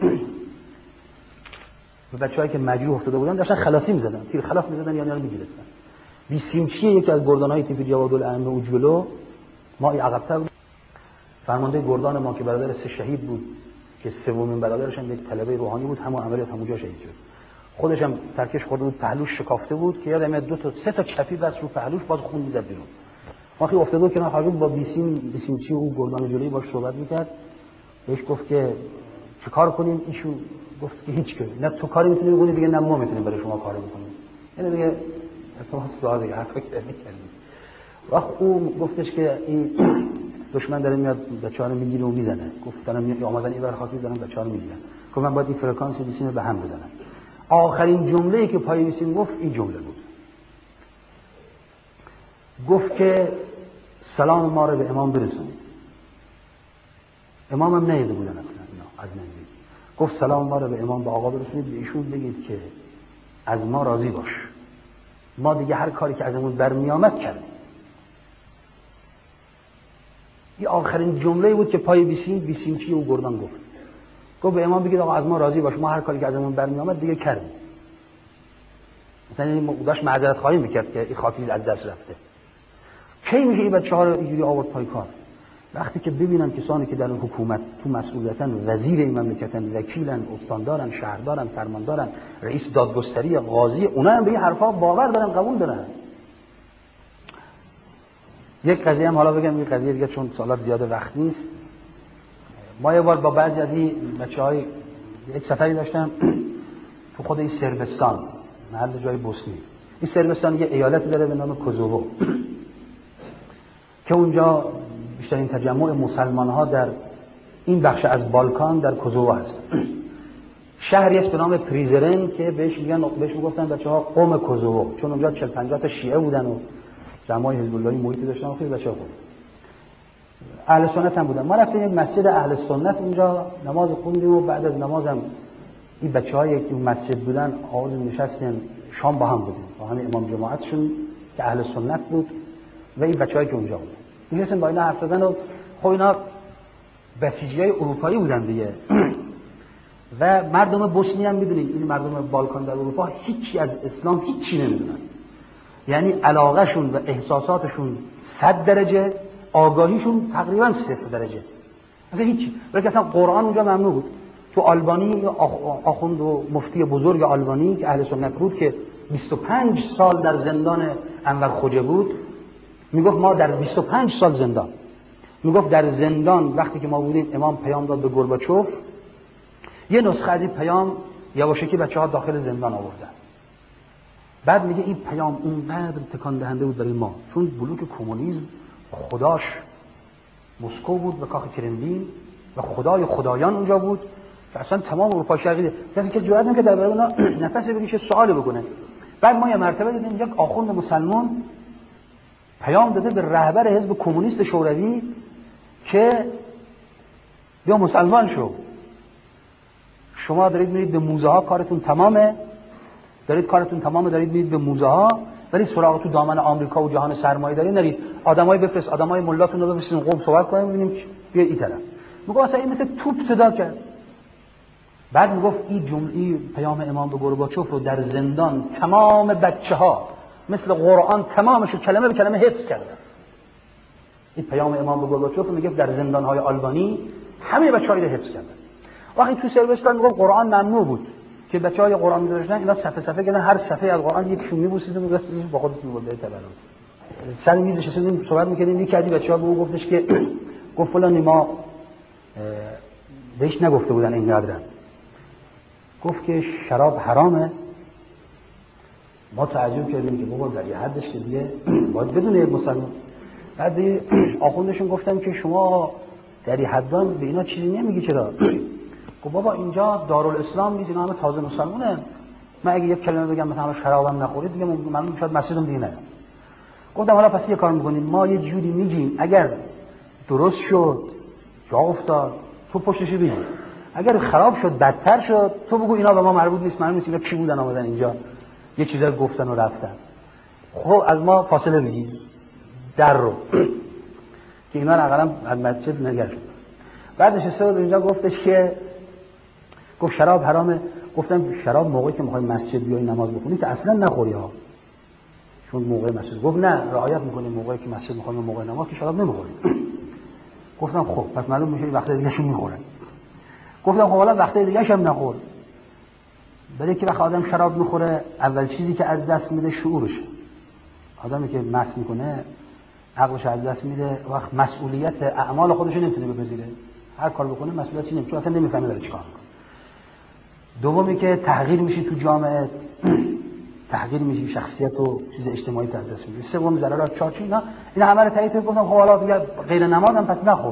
به بچه‌هایی که مجروح افتاده بودن داشتن خلاصی می‌زدن، تیر خلاص می‌زدن یا اینا رو می‌گرفتن. بیسیمچی یکی از گردان‌های تیپ جواد الائمه اوجلو ما عقب‌تر بود. فرمانده گردان ما که برادر 3 شهید بود که سومین برادرش هم یک طلبه روحانی بود، همون عملیات همونجا شهید شد. خودش هم ترکش خورده بود، پهلوش شکافته بود که یادم 2-3 تا چپی بس رو پهلوش باز خون می‌زد بیرون. وقتی افتاده بود کنار حاجب با بیسیمچی و گردان جلویی باش صحبت می‌کرد، بهش گفت که چیکار کنیم؟ ایشون گفت که هیچ کاری. نه تو کاری می‌تونی بکنی دیگه، نه ما می‌تونیم برای شما کاری بکنیم. یعنی دیگه اصلا سوالی حرفی کردی. وقت او گفتش که این دشمن داره میاد بچه‌ها رو میگیره و میزنه. گفت دارم اومدن این ور خاطی دارن بچه‌ها رو میگیرن. گفت من باید این فرکانس بیسیم به هم بزنم. آخرین جمله‌ای که پای بیسیم گفت این جمله بود. گفت که سلام ما رو به امام برسونید. امام هم نیده بودن اصلا از نزدیک. گفت سلام ما رو به امام به آقا برسونید، به ایشون بگید که از ما راضی باش. ما دیگه هر کاری که ازمون برمیامد کردیم. این آخرین جمله بود که پای بیسیمچی و گردان گفت به امام بگید آقا از ما راضی باش، ما هر کاری که ازمون برمیامد دیگه کردیم. مثلا این داشت معذرت خواهی میکرد که این خاطری از دست رفته. کی میشه این بچه‌ها رو اینجوری آورد پای کار؟ وقتی که ببینن کسانی که در حکومت تو مسئولیتن، وزیر این مملکتن، وکیلن، استاندارن، شهردارن، فرماندارن، رئیس دادگستری، قاضی، اونا هم به این حرفا باور دارن، قبول دارن. یک قضیه هم حالا بگم، این قضیه دیگه چون سالات زیاده وقت نیست. ما یه بار با بعضی از این بچه‌های یک سفری داشتم تو خود این صربستان، محل جای بوسنی. این صربستان یه ایالتی داره به نام کوزوو که اونجا بیشترین تجمع مسلمان‌ها در این بخش از بالکان در کوزوو هست. شهری است به نام پریزرن که بهش میگفتن بچه‌ها قوم کوزوو، چون اونجا 40-50 تا شیعه بودن و جماعت حزب اللهی محیطی داشتن، خیلی بچه‌ها بود. اهل سنت هم بودن. ما رفتیم یک مسجد اهل سنت اونجا نماز خوندیم و بعد از نمازم این بچه‌های که اون مسجد بودن آواز نشستن شام با هم بودن، با هم امام جماعتشون که اهل سنت بود و این بچه‌هایی که اونجا بودن می‌رسن با اینا حرف زدن و خب اینا بسیجی‌های اروپایی بودن دیگه و مردم بوسنی هم می‌دونید این مردم بالکان در اروپا هیچی از اسلام هیچی نمی‌دونن، یعنی علاقه‌شون و احساساتشون 100 درجه، آگاهیشون تقریبا 0 درجه، اصلا هیچی. ولی اصلا قرآن اونجا ممنوع بود. تو آلبانی آخوند و مفتی بزرگ آلبانی که اهل سنت بود که 25 سال در زندان انور خوجه بود، میگفت ما در 25 سال زندان، میگفت در زندان وقتی که ما بودیم امام پیام داد به گورباچوف، یه نسخه از این پیام یواشکی بچه‌ها داخل زندان آوردن. بعد میگه این پیام اونقدر تکان دهنده بود برای ما، چون بلوک کمونیسم خداش مسکو بود و کاخ کرملین و خدای خدایان اونجا بود که اصلا تمام اروپا شرقی کسی که جرئت نمی‌کرد درباره اونا نفس بکشه سوالی بکنه. بعد ما یه مرتبه دیدیم یک آخوند مسلمان پیام داده به رهبر حزب کمونیست شوروی که یا مسلمان شو، شما دارید میرید به موزه ها، کارتون تمامه، دارید میرید به موزه ها، ولی سراغ تو دامن آمریکا و جهان سرمایه‌داری نرید، آدمای بفرست، آدمای ملاتون رو بفرستین قم صحبت کنیم ببینیم بیا این طرف. میگه اصلا این مثل توپ صدا کرد. بعد میگفت این جمله پیام امام به گورباچوف رو در زندان تمام بچه‌ها مثل قرآن تمامش رو کلمه به کلمه حفظ کردن. این پیام امام به گورباچوف رو میگه در زندان‌های آلبانی همه بچه‌ها رو حفظ کردن. وقتی تو سرویسلان میگفت قرآن ممنوع بود که بچه‌های قرآن می‌داشتن، اینا صفحه صفحه کردن، هر صفحه از قرآن یک شون می‌بوسید و می‌گفتید با خودتون می‌برد تبرک. سر میز نشستیم صحبت می‌کردیم، یکی از بچه‌ها به او گفتش که گفت فلان ما بهش نگفته بودن اینقدر، گفت که شراب حرامه. ما تعجب کردیم که بابا در یه حدش که دیگه باید بدونه مسلمان. بعد آخوندشون گفتم که شما در یه حدان به اینا چیزی نمیگی چرا؟ گفت بابا اینجا دارالاسلام نیست، اینا همه تازه مسلمانن، من اگه یک کلمه بگم مثلا شرابم نخورید دیگه من شاید مسجدم دیگه نرم. گفتم حالا پس یه کار میکنیم، ما یه جوری میگیم اگر درست شد جا افتاد تو پشتش بگی، اگر خراب شد بدتر شد تو بگو اینا به ما مربوط نیست، معلوم نیست اینا کی بودن آمدن اینجا یه چیزا گفتن و رفتن. خب از ما فاصله بگیر در رو که اینا حداقل از مسجد نگرد. بعدش استاد اینجا گفتش که گفت شراب حرامه. گفتم شراب موقعی که میخوای مسجد بیای نماز بخونی که اصلا نخوری ها، چون موقع مسجد. گفت نه رعایت میکنیم، موقعی که مسجد میخوایم موقع نماز که شراب نمیخوریم. گفتم خب پس معلوم میشه وقت دیگه شون میخورن. گفتم خب حالا وقت دیگه هم نخور، برای که وقت آدم شراب میخوره اول چیزی که از دست میده شعورشه. آدمی که مست میکنه عقلش از دست میده، وقت مسئولیت اعمال خودش نمیتونه بپذیره، هر کار بکنه مسئولیتش نمیتونه، چون اصلا نمیفهمه داره چیکار میکنه. دومی که تغییر میشی تو جامعه، تغییر میشی، شخصیت و چیز اجتماعی از دست میده. سوم ضررات چارچی اینا همه رو تایید گفتم خب حالا دیگه غیر نمازم پس نخور.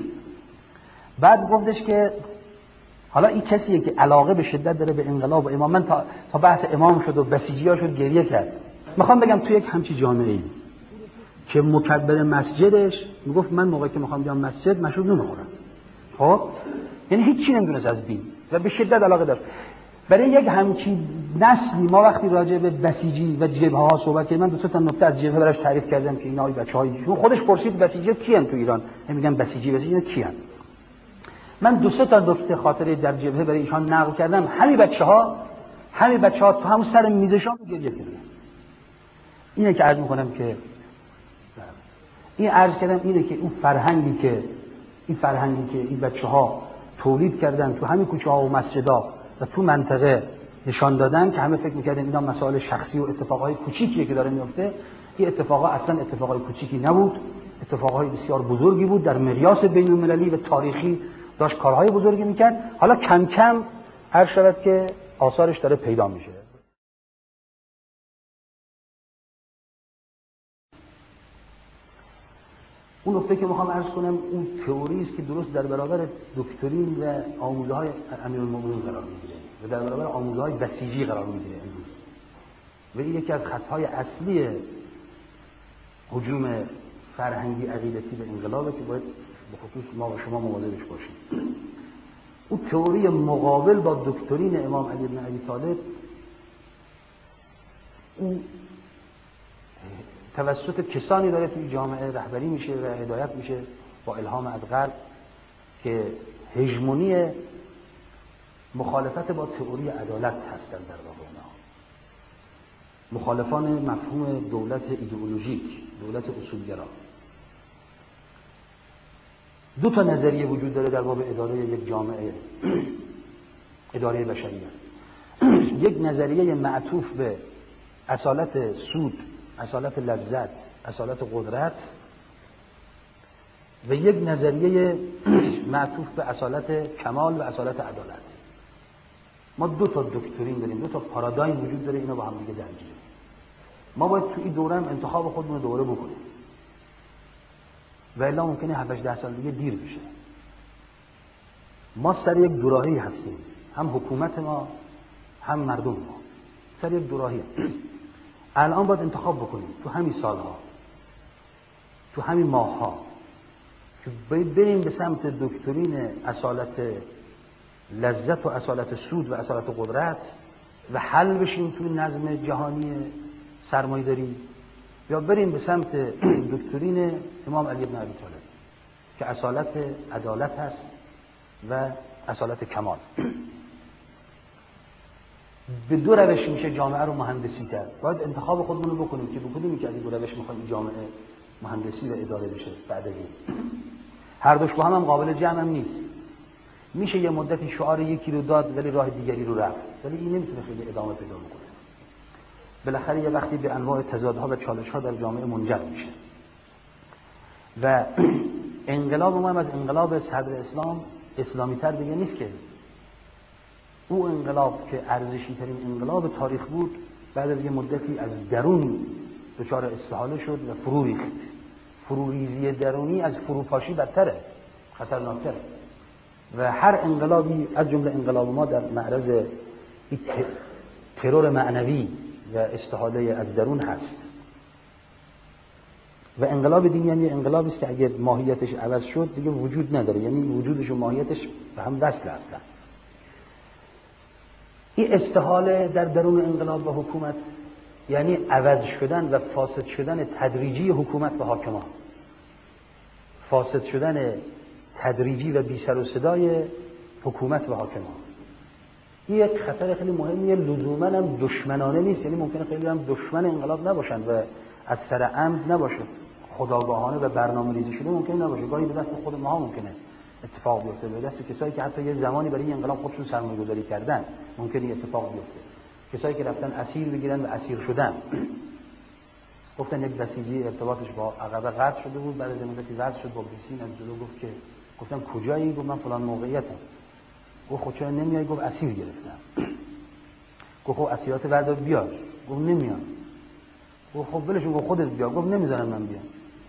بعد گفتش که حالا این کسیه که علاقه به شدت داره به انقلاب و امام. من تا بحث امام شد و بسیجی‌ها شد گریه کرد. میخوام بگم تو یک همچی جامعه‌ای که مکبر مسجدش میگفت من موقعی که میخوام بیام مسجد مشروب نمیخورم، خب یعنی هیچی نمیدونست از دین و به شدت علاقه داشت. برای یک همچین نسلی ما وقتی راجع به بسیجی و جبهه‌ها صحبت کردیم، من دو تا نکته از جبهه براش تعریف کردم که اینا بچه‌های چون خودش پرسید بسیجی کیان تو ایران، میگن بسیجی اینا کیان. من دو تا نکته خاطره در جبهه برای ایشان نقل کردم. همین بچه‌ها تو همون سر میزشان گریه کردن. اینه که عرض می‌کنم که اینه که اون فرهنگی که این بچه‌ها تولید کردن تو همین کوچه‌ها و مسجدها و تو منطقه نشان دادن که همه فکر می‌کردن اینا مسائل شخصی و اتفاقای کوچیکیه که داره میفته. این اتفاقا اصلا اتفاقای کوچیکی نبود، اتفاقای بسیار بزرگی بود، در مقیاس بین‌المللی و تاریخی داشت کارهای بزرگی میکرد. حالا کم کم هر شود که آثارش داره پیدا میشه. اون نکته که میخوام عرض کنم اون تئوری است که درست در برابر دکترین و آموزه‌های امیرالمومنین قرار میگیره و در برابر آموزه‌های بسیجی قرار میگیره امروز. و این یکی از خطاهای اصلی هجوم فرهنگی عقیدتی به انقلابه که باید به خصوص ما و شما مواظبش باشیم. اون تئوری مقابل با دکترین امام علی بن ابی طالب اون توسط کسانی داره توی جامعه رهبری میشه و هدایت میشه با الهام از غرب که هژمونی مخالفت با تئوری عدالت هستن در واقع اونها. مخالفان مفهوم دولت ایدئولوژیک، دولت اصولگرا. دو تا نظریه وجود داره در باب اداره یک جامعه، اداره بشریت. یک نظریه معطوف به اصالت سود، اصالت لذت، اصالت قدرت، و یک نظریه معطوف به اصالت کمال و اصالت عدالت. ما دو تا دکترین داریم، دو تا پارادایم وجود داره، اینا با هم دیگه درگیره. ما باید تو این دوره هم انتخاب خودمون رو دوره بکنیم، و الا ممکنه 7-8 سال دیگه دیر بشه. ما سر یک دوراهی هستیم، هم حکومت ما هم مردم ما سر یک دوراهی. الان باید انتخاب بکنیم تو همین سالها، تو همین ماهها، که بریم به سمت دکترین اصالت لذت و اصالت سود و اصالت قدرت و حل بشیم توی نظم جهانی سرمایه‌داری، یا بریم به سمت دکترین امام علی بن ابی طالب که اصالت عدالت هست و اصالت کمال. به دو روش میشه جامعه رو مهندسی کرد. باید انتخاب خودمون رو بکنیم که بکنیم که از این دو روش میخوایم جامعه مهندسی و اداره بشه. بعد از این هر دوش با هم قابل جمع هم نیست. میشه یه مدتی شعار یکی رو داد ولی راه دیگری رو رفت، ولی این نمیتونه خیلی ادامه پیدا کنه. بالاخره یه وقتی به انواع تضادها و چالش‌ها در جامعه منجر میشه. و انقلاب ما هم از انقلاب صدر اسلام اسلامی‌تر دیگه نیست که. او انقلاب که ارزشی ترین انقلاب تاریخ بود، بعد از یه مدتی از درون دچار استحاله شد و فرو ریخت. فروریزی درونی از فروپاشی بدتره، خطرناکتره. و هر انقلابی از جمله انقلاب ما در معرض ترور معنوی و استحاله از درون هست. و انقلاب دینی یعنی انقلابی است که اگر ماهیتش عوض شد دیگه وجود نداره، یعنی وجودش و ماهیتش به هم وصل هستن. این استحاله در درون انقلاب و حکومت یعنی عوض شدن و فاسد شدن تدریجی حکومت و حاکمان، فاسد شدن تدریجی و بی سر و صدای حکومت و حاکمان. این یک خطر خیلی مهمیه، لزوما هم دشمنانه نیست، یعنی ممکنه خیلی هم دشمن انقلاب نباشن و از سر عمد نباشه، خودآگاهانه و برنامه‌ریزی شده ممکنه نباشه. گاهی به دست خود ما ممکنه اتفاق بیفته، به دست کسایی که حتی یه زمانی برای این انقلاب خودشون سرمایه‌گذاری کردن ممکنه این اتفاق بیفته. کسایی که رفتن اسیر بگیرن و اسیر شدن. گفتن یک بسیجی ارتباطش با عقبه قطع شده بود، بعد از مدتی رد شد با بیسین از جلو گفت که گفتم کجایی؟ گفت من فلان موقعیتم. گفت خب چرا نمیای؟ گفت اسیر گرفتم. گفت خب اسیرات بردار بیار. گفت نمیام. گفت خب ولشون، گفت خودت بیا. گفت نمیذارم من بیام.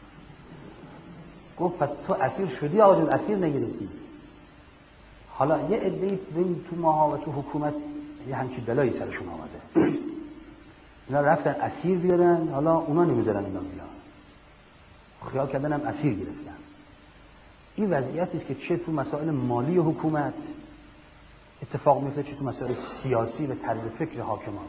گفت پس تو اسیر شدی آقا جون، اسیر نگرفتی. حالا یه عده‌ای تو ماها و تو حکومت یه همچین بلایی سرشون آمده. اینا رفتن اسیر بیارن، حالا اونا نمیذارن اینا بیان. خیال کردن هم اسیر گرفتن. این وضعیتی است که چه تو مسائل مالی حکومت اتفاق میفته، چه تو مسائل سیاسی و طرز فکر حاکمان.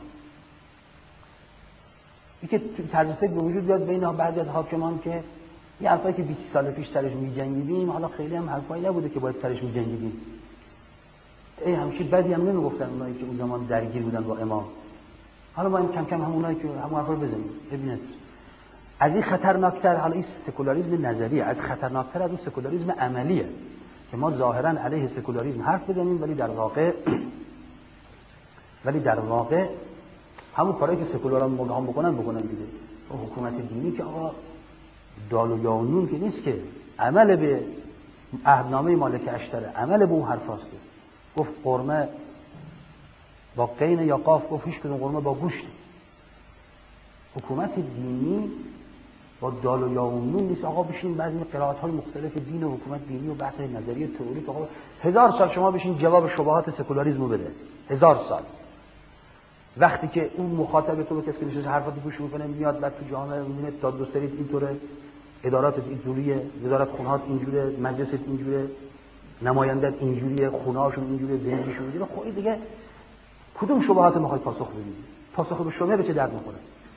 اینکه طرز فکر به وجود بیاد بین بعضی از حاکمان که یه حرفایی که 20 سال پیش سرش می‌جنگیدیم حالا خیلی هم حرفایی نبوده که باید سرش می‌جنگیدیم. همچین بدی هم نمیگفتن اونایی که اون زمان درگیر بودن با امام. حالا ما کم کم همونایی که همون حرفا رو بزنیم. ببینید از این خطرناکتر، حالا این سکولاریسم نظریه، از خطرناکتر از اون سکولاریسم عملیه که ما ظاهرا علیه سکولاریسم حرف بزنیم ولی در واقع همون کاری که سکولاران مقام بکنن دیگه. حکومت دینی که آقا دال و یانون که نیست، که عمل به عهدنامه مالک اشتره، عمل به اون حرفاست. گفت قرمه با قین یا قاف، گفت هیچ کدوم قرمه با گوشت. حکومت دینی با دال و یانون نیست. آقا بشین بعضی قرائت‌های مختلف دین و حکومت دینی و بحث نظریه تئوریک، آقا 1000 سال شما بشین جواب شبهات سکولاریسم بده. 1000 سال. وقتی که اون مخاطب تو به کسی که نشسته حرفاتی گوش میکنه میاد بعد تو جامعه میبینه داد دوستریت اینطوره، ادارات اینجوریه، وزارت خونهات اینجوره، مجلست اینجوره، نمایندت اینجوریه، خونه‌هاشون اینجوریه، زندگیشون اینجوریه. خب دیگه کدوم شبهات میخوای پاسخ بدی؟ پاسخ به شبهه به چه درد میخوره؟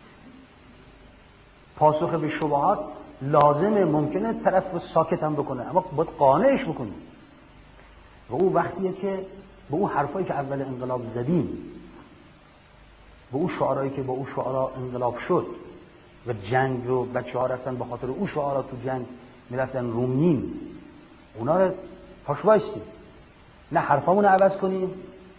پاسخ به شبهات لازمه، ممکنه طرف رو ساکت هم بکنه، اما باید قانعش بکنی. و اون وقتیه که به اون حرفایی که اول انقلاب زدیم، به اون شعارهایی که با اون شعارها انقلاب شد و جنگ رو بچه‌ها رفتن به خاطر اون شعارها تو جنگ میرفتن رومنیم، اونا رو پاش وایستیم، نه حرفامون رو عوض کنیم،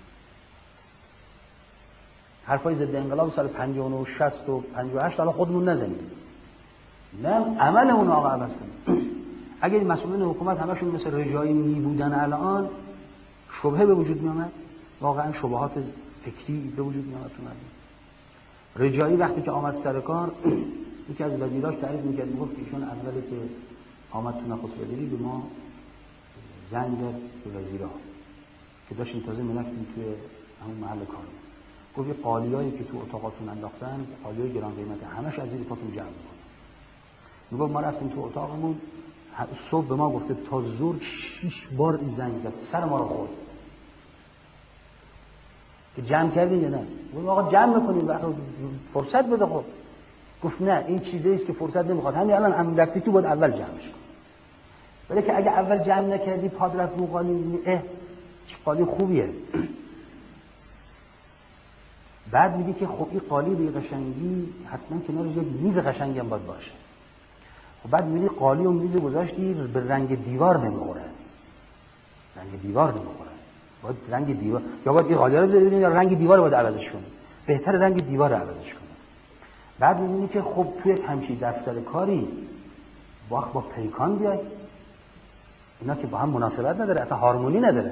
حرفای ضد انقلاب سال 59 و 60 و 58 حالا خودمون نزنیم، نه عملمون رو آقا عوض کنیم. اگر مسئولین حکومت همشون مثل رجایی می بودن الان شبهه به وجود می آمد، واقعا شبهات فکری به وجود می آمد تو مردم. رجایی وقتی که آمد سر کار یکی از وزیراش تعریف میکرد، میگفت که ایشون اولی که آمد تو نخست وزیری به ما زنگ داد به وزیرا که داشتیم تازه میرفتیم توی همون محل کار، گفت یه قالیایی که تو اتاقاتون انداختن قالیای گران قیمته، همش از زیر پاتون جمع میکنه. میگفت ما رفتیم تو اتاقمون، صبح به ما گفته تا زور 6 بار این زنگ زد، سر ما رو خورد که جمع کردین یا نه. گفت آقا جمع میکنیم، فرصت بده. خب گفت نه این چیزی است که فرصت نمیخواد، همین الان هم رفتی تو باید اول جمعش کن. ولی که اگه اول جمع نکردی پاد رفت رو قالی، چه قالی خوبیه. بعد میگه که خب این قالی به قشنگی حتما کنارش یک میز قشنگی هم باید باشه. خب بعد میگه قالی و میز گذاشتی به رنگ دیوار نمیخوره، رنگ دیوار نمیخوره، باید رنگ دیوار، یا باید این قالی رو ببینید یا رنگ دیوار رو باید عوضش کنید، بهتر رنگ دیوار رو عوضش کنید. بعد میبینی که خب توی همچین دفتر کاری با پیکان بیای، اینا که با هم مناسبت نداره، اصلا هارمونی نداره.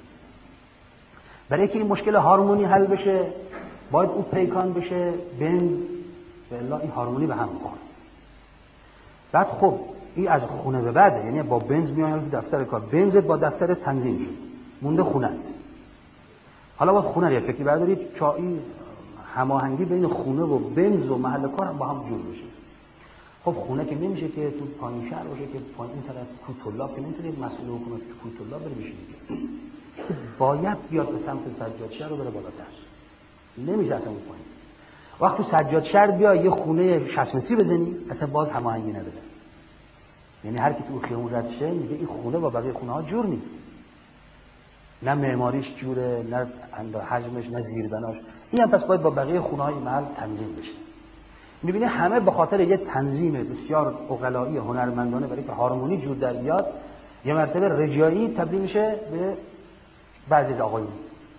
برای که این مشکل هارمونی حل بشه باید اون پیکان بشه بنز، والا این هارمونی به هم میخوره. بعد خب این از خونه به بعده، یعنی با بنز میایم تو دفتر کار، بنز با دفتر تنظیم شد، مونده خونه. حالا باید خونه رو فکری بردارید چایی هماهنگی بین خونه و بنز و محل کار هم با هم جور بشه. خب خونه که نمیشه که تو پایین شهر باشه که پایین طرف کوتولاب که نمیتونه مسئول حکومت تو کوتولاب بره بشه دیگه. باید بیاد به سمت سجاد شهر رو بره بالاتر، نمیشه اصلا اون پایین. وقت تو سجاد شهر بیا یه خونه 60 متری بزنی اصلا باز هماهنگی نداره، یعنی هر کی تو خیابون رد شه میگه این خونه با بقیه خونه ها جور نیست، نه معماریش جوره، نه حجمش، نه زیربناش، این هم پس باید با بقیه خونه های محل تنظیم بشه. میبینی همه به خاطر یه تنظیم بسیار عقلایی هنرمندانه برای که هارمونی جور در بیاد یه مرتبه رجایی تبدیل میشه به بعضی آقایون.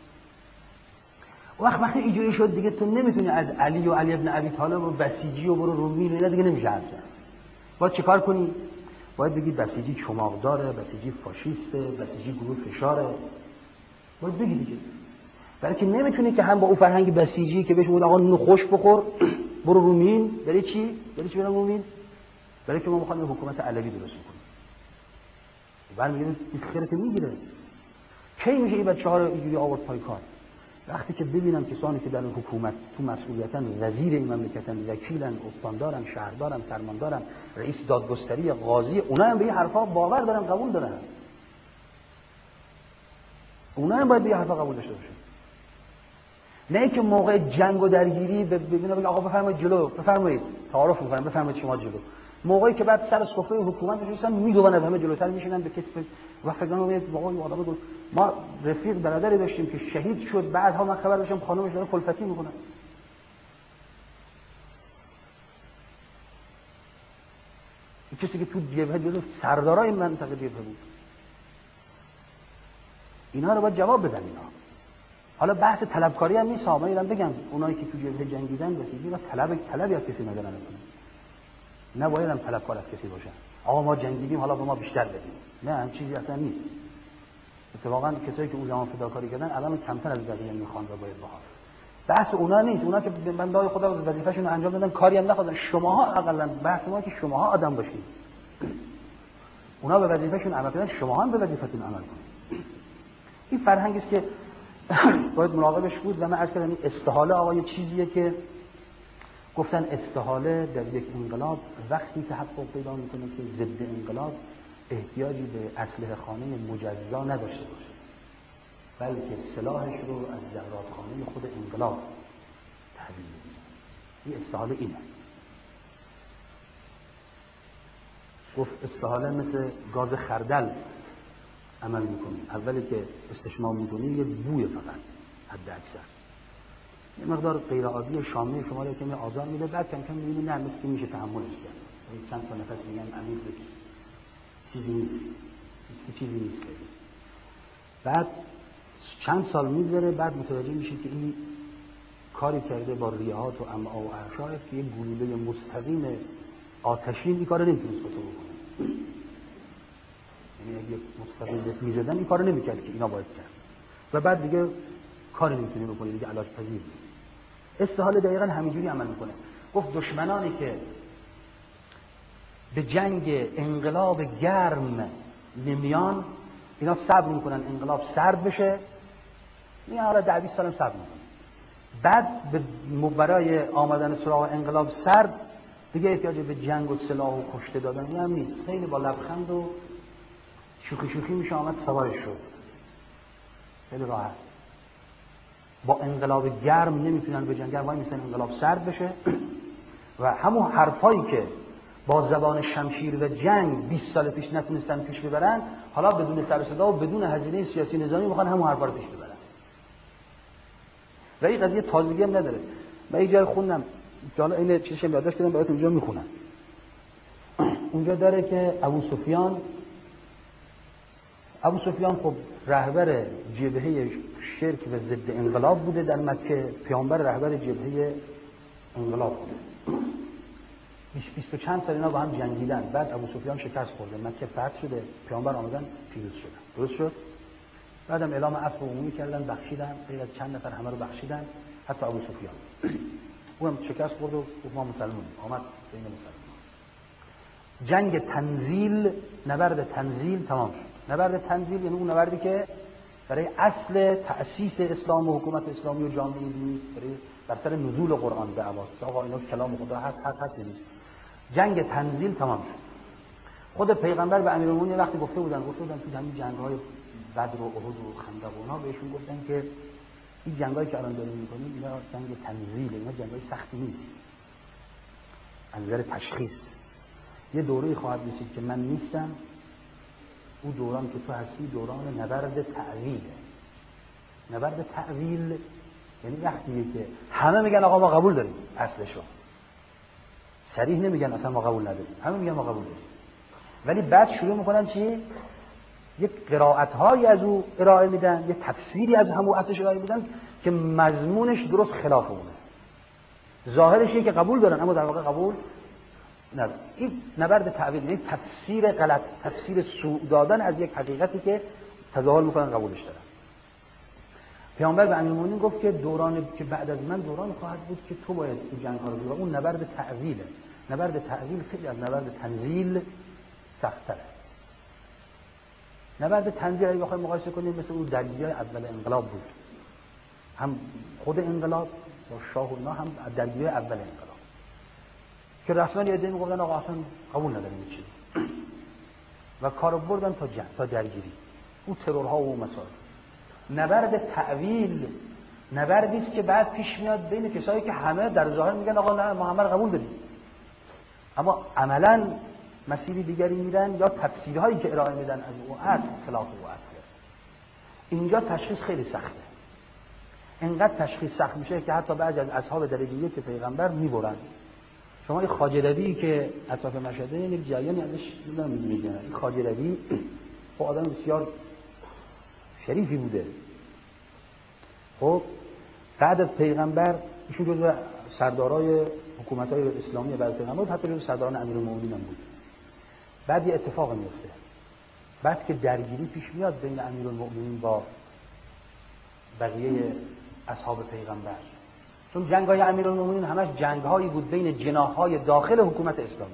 وقتی اینجوری شد دیگه تو نمیتونی از علی و علی ابن ابی طالب و بسیجی و برو رومی اینا دیگه نمیشه حرف زد. باید چیکار کنی؟ باید بگی بسیجی چماق داره، بسیجی فاشیسته، بسیجی گروه فشاره. باید بگی دیگه. برای که نمیتونی که هم با اون فرهنگ بسیجی که بهش بود آقا نون خوش بخور برو رومین، برای چی؟ برای چی برم رومین؟ برای که ما میخوایم حکومت علوی درست کنیم. بعد میگیم این خیرت میگیره. کی میشه این بچه‌ها رو اینجوری آورد پای کار؟ وقتی که ببینم کسانی که در حکومت تو مسئولیتن، وزیر این مملکتن، وکیلن، استاندارن، شهردارن، فرماندارن، رئیس دادگستری، قاضی، اونا هم به این حرفا باور دارن، قبول دارن. اونا هم باید به این حرفا قبول داشته باشن. نه که موقع جنگ و درگیری ببینم بگم آقا بفرمایید جلو، بفرمایید تعارف می‌کنم، بفرمایید شما جلو. موقعی که بعد سر سفره حکومت نشستن میدونن همه جلوتر میشینن به کتف و فکر کنم واقعا آدم بود. ما رفیق برادری داشتیم که شهید شد، بعدها من خبر داشتم خانمش داره کلفتی میکنه. این کسی که تو جبهه جزو سردارای منطقه جبهه بود. اینا رو باید جواب بدن اینا. حالا بحث طلبکاری هم نیست، من میرم بگم اونایی که تو جبهه جنگیدن بسیجی و طلبی از کسی ندارن، نباید هم طلبکار از کسی باشن. آقا ما جنگیدیم حالا به ما بیشتر بدیم، نه هم چیزی اصلا نیست. اتفاقا کسایی که اون زمان فداکاری کردن الان کمتر از بقیه میخوان و باید بها. بحث اونا نیست، اونا که بندای خدا وظیفه‌شون رو انجام دادن، کاری هم نخواستن. شماها اقلا بحث ما که شماها آدم باشید. اونا به وظیفه‌شون عمل کردن، شماها هم به وظیفتون عمل کنید. این فرهنگی است که باید مراقبش بود. و من عرض کردم استحاله آقا یه چیزیه که گفتن استحاله در یک انقلاب وقتی تحقق پیدا میکنه که ضد انقلاب احتیاجی به اسلحه خانه مجزا نداشته باشه، بلکه سلاحش رو از زهراتخانه خود انقلاب تحویل بده. این استحاله اینه. گفت استحاله مثل گاز خردل عمل میکنه، اولی که استشمام میکنی یه بوی فقط حد اکثر، یه مقدار غیر عادی شامه شما رو کمی آزار میده، بعد کم کم میبینی نه مثل که میشه تحملش کرد. چند تا نفس میگن عمیق بکش، چیزی نیست، چیزی نیست. بعد چند سال میگذره، بعد متوجه میشه که این کاری کرده با ریهات و امعا و اعشای که یه گلوله مستقیم آتشین این کار نمیتونست بکنه. یعنی اگه مستقیم میزدن این کار نمیکرد که اینا باید کرد و بعد دیگه کاری نمیتونی بکنی، دیگه علاج پذیر نیست. استحاله دقیقا همینجوری عمل میکنه. گفت دشمنانی که به جنگ انقلاب گرم نمیان، اینا صبر میکنن انقلاب سرد بشه، این حالا 10-20 سال صبر میکنن، بعد برای آمدن سراغ انقلاب سرد دیگه احتیاج به جنگ و سلاح و کشته دادن این هم نیست. خیلی با لبخند و شوخی میشه آمد سوارش شد، خیلی راحت. با انقلاب گرم نمیتونن به جنگ، وای میسن انقلاب سرد بشه و همون حرفایی که با زبان شمشیر و جنگ 20 سال پیش نتونستن پیش ببرن، حالا بدون سر صدا و بدون هزینه سیاسی نظامی میخوان همون حرفا رو پیش ببرن. و این قضیه تازگی هم نداره. من یه جای خوندم که حالا این چیزش هم یادداشت کردم براتون اونجا میخونم. اونجا داره که ابو سفیان خب رهبر جبهه شرک و ضد انقلاب بوده در مکه، پیامبر رهبر جبهه انقلاب بوده. 20 چند سال اینا با هم جنگیدن، بعد ابو سفیان شکست خورده، مکه فتح شده، پیامبر آمدن پیروز شدن، درست شد. بعدم اعلام عفو عمومی کردن، بخشیدن، غیر از چند نفر همه رو بخشیدن، حتی ابو سفیان. اونم شکست خورد و گفت ما مسلمانیم، آمد بین مسلمان. جنگ تنزیل، نبرد تنزیل تمام شد. نبرد تنزیل یعنی اون نبردی که برای اصل تأسیس اسلام و حکومت اسلامی و جامعه دینی، برای بر سر نزول قرآن دعواست. آقا اینا کلام خدا هست نیست. جنگ تنزیل تمام شد. خود پیغمبر به امیرالمومنین وقتی گفته بودن تو همین جنگ‌های بدر و احد و خندق و اینا بهشون گفتن که این جنگایی که الان داریم می‌کنیم اینا جنگ تنزیل، اینا جنگای سختی نیست. از نظر تشخیص یه دوره‌ای خواهد رسید که من نیستم، اون دوران که تو هستی دوران نبرد تعویل. نبرد تعویل یعنی وقتیه که همه میگن آقا ما قبول داریم، اصلشو صریح نمیگن اصلا ما قبول نداریم، همه میگن ما قبول داریم، ولی بعد شروع میکنن چی؟ یک قرائت‌هایی از او ارائه میدن، یک تفسیری از همون اصلش ارائه میدن که مضمونش درست خلاف اونه. ظاهرش اینه که قبول دارن اما در واقع قبول ندارن. این نبرد تعویل یعنی تفسیر غلط، تفسیر سوء دادن از یک حقیقتی که تظاهر میکنن قبولش دارن. پیامبر به امیرالمومنین گفت که دوران که بعد از من دوران خواهد بود که تو باید این جنگ ها رو بگیری. اون نبرد تعویله. نبرد تعویل خیلی از نبرد تنزیل سخت‌تره. نبرد تنزیل اگه بخوایم مقایسه کنیم مثل اون درگیری اول انقلاب بود. هم خود انقلاب با شاه و اینا هم درگیری اول انقلاب که رسما یه عده میگفتن آقا اصلا قبول نداریم این چیزی و کارو بردن تا جنگ، تا درگیری، اون ترورها و مسائل. نبرد تعویل نبردی است که بعد پیش میاد بین کسایی که همه در ظاهر میگن آقا نه ما همه قبول داریم، اما عملاً مسیری دیگری میرن یا تفسیرهایی که ارائه میدن از اون اصل خلاف اون اصل. اینجا تشخیص خیلی سخته. اینقدر تشخیص سخت میشه که حتی بعضی از اصحاب درجه یک پیغمبر میبرن. شما این خواجه ربیعی که اطراف مشهده یک جریانی ازش میدونید، این خواجه ربیع خب آدم بسیار شریفی بوده. خب بعد از پیغمبر ایشون جزو سردارای حکومت‌های اسلامی بعد از پیغمبر، حتی جزو سرداران امیرالمومنین هم بود. بعد یه اتفاق میفته. بعد که درگیری پیش میاد بین امیرالمومنین با بقیه اصحاب پیغمبر، چون جنگ‌های امیرالمومنین همش جنگ‌هایی بود بین جناح‌های داخل حکومت اسلامی،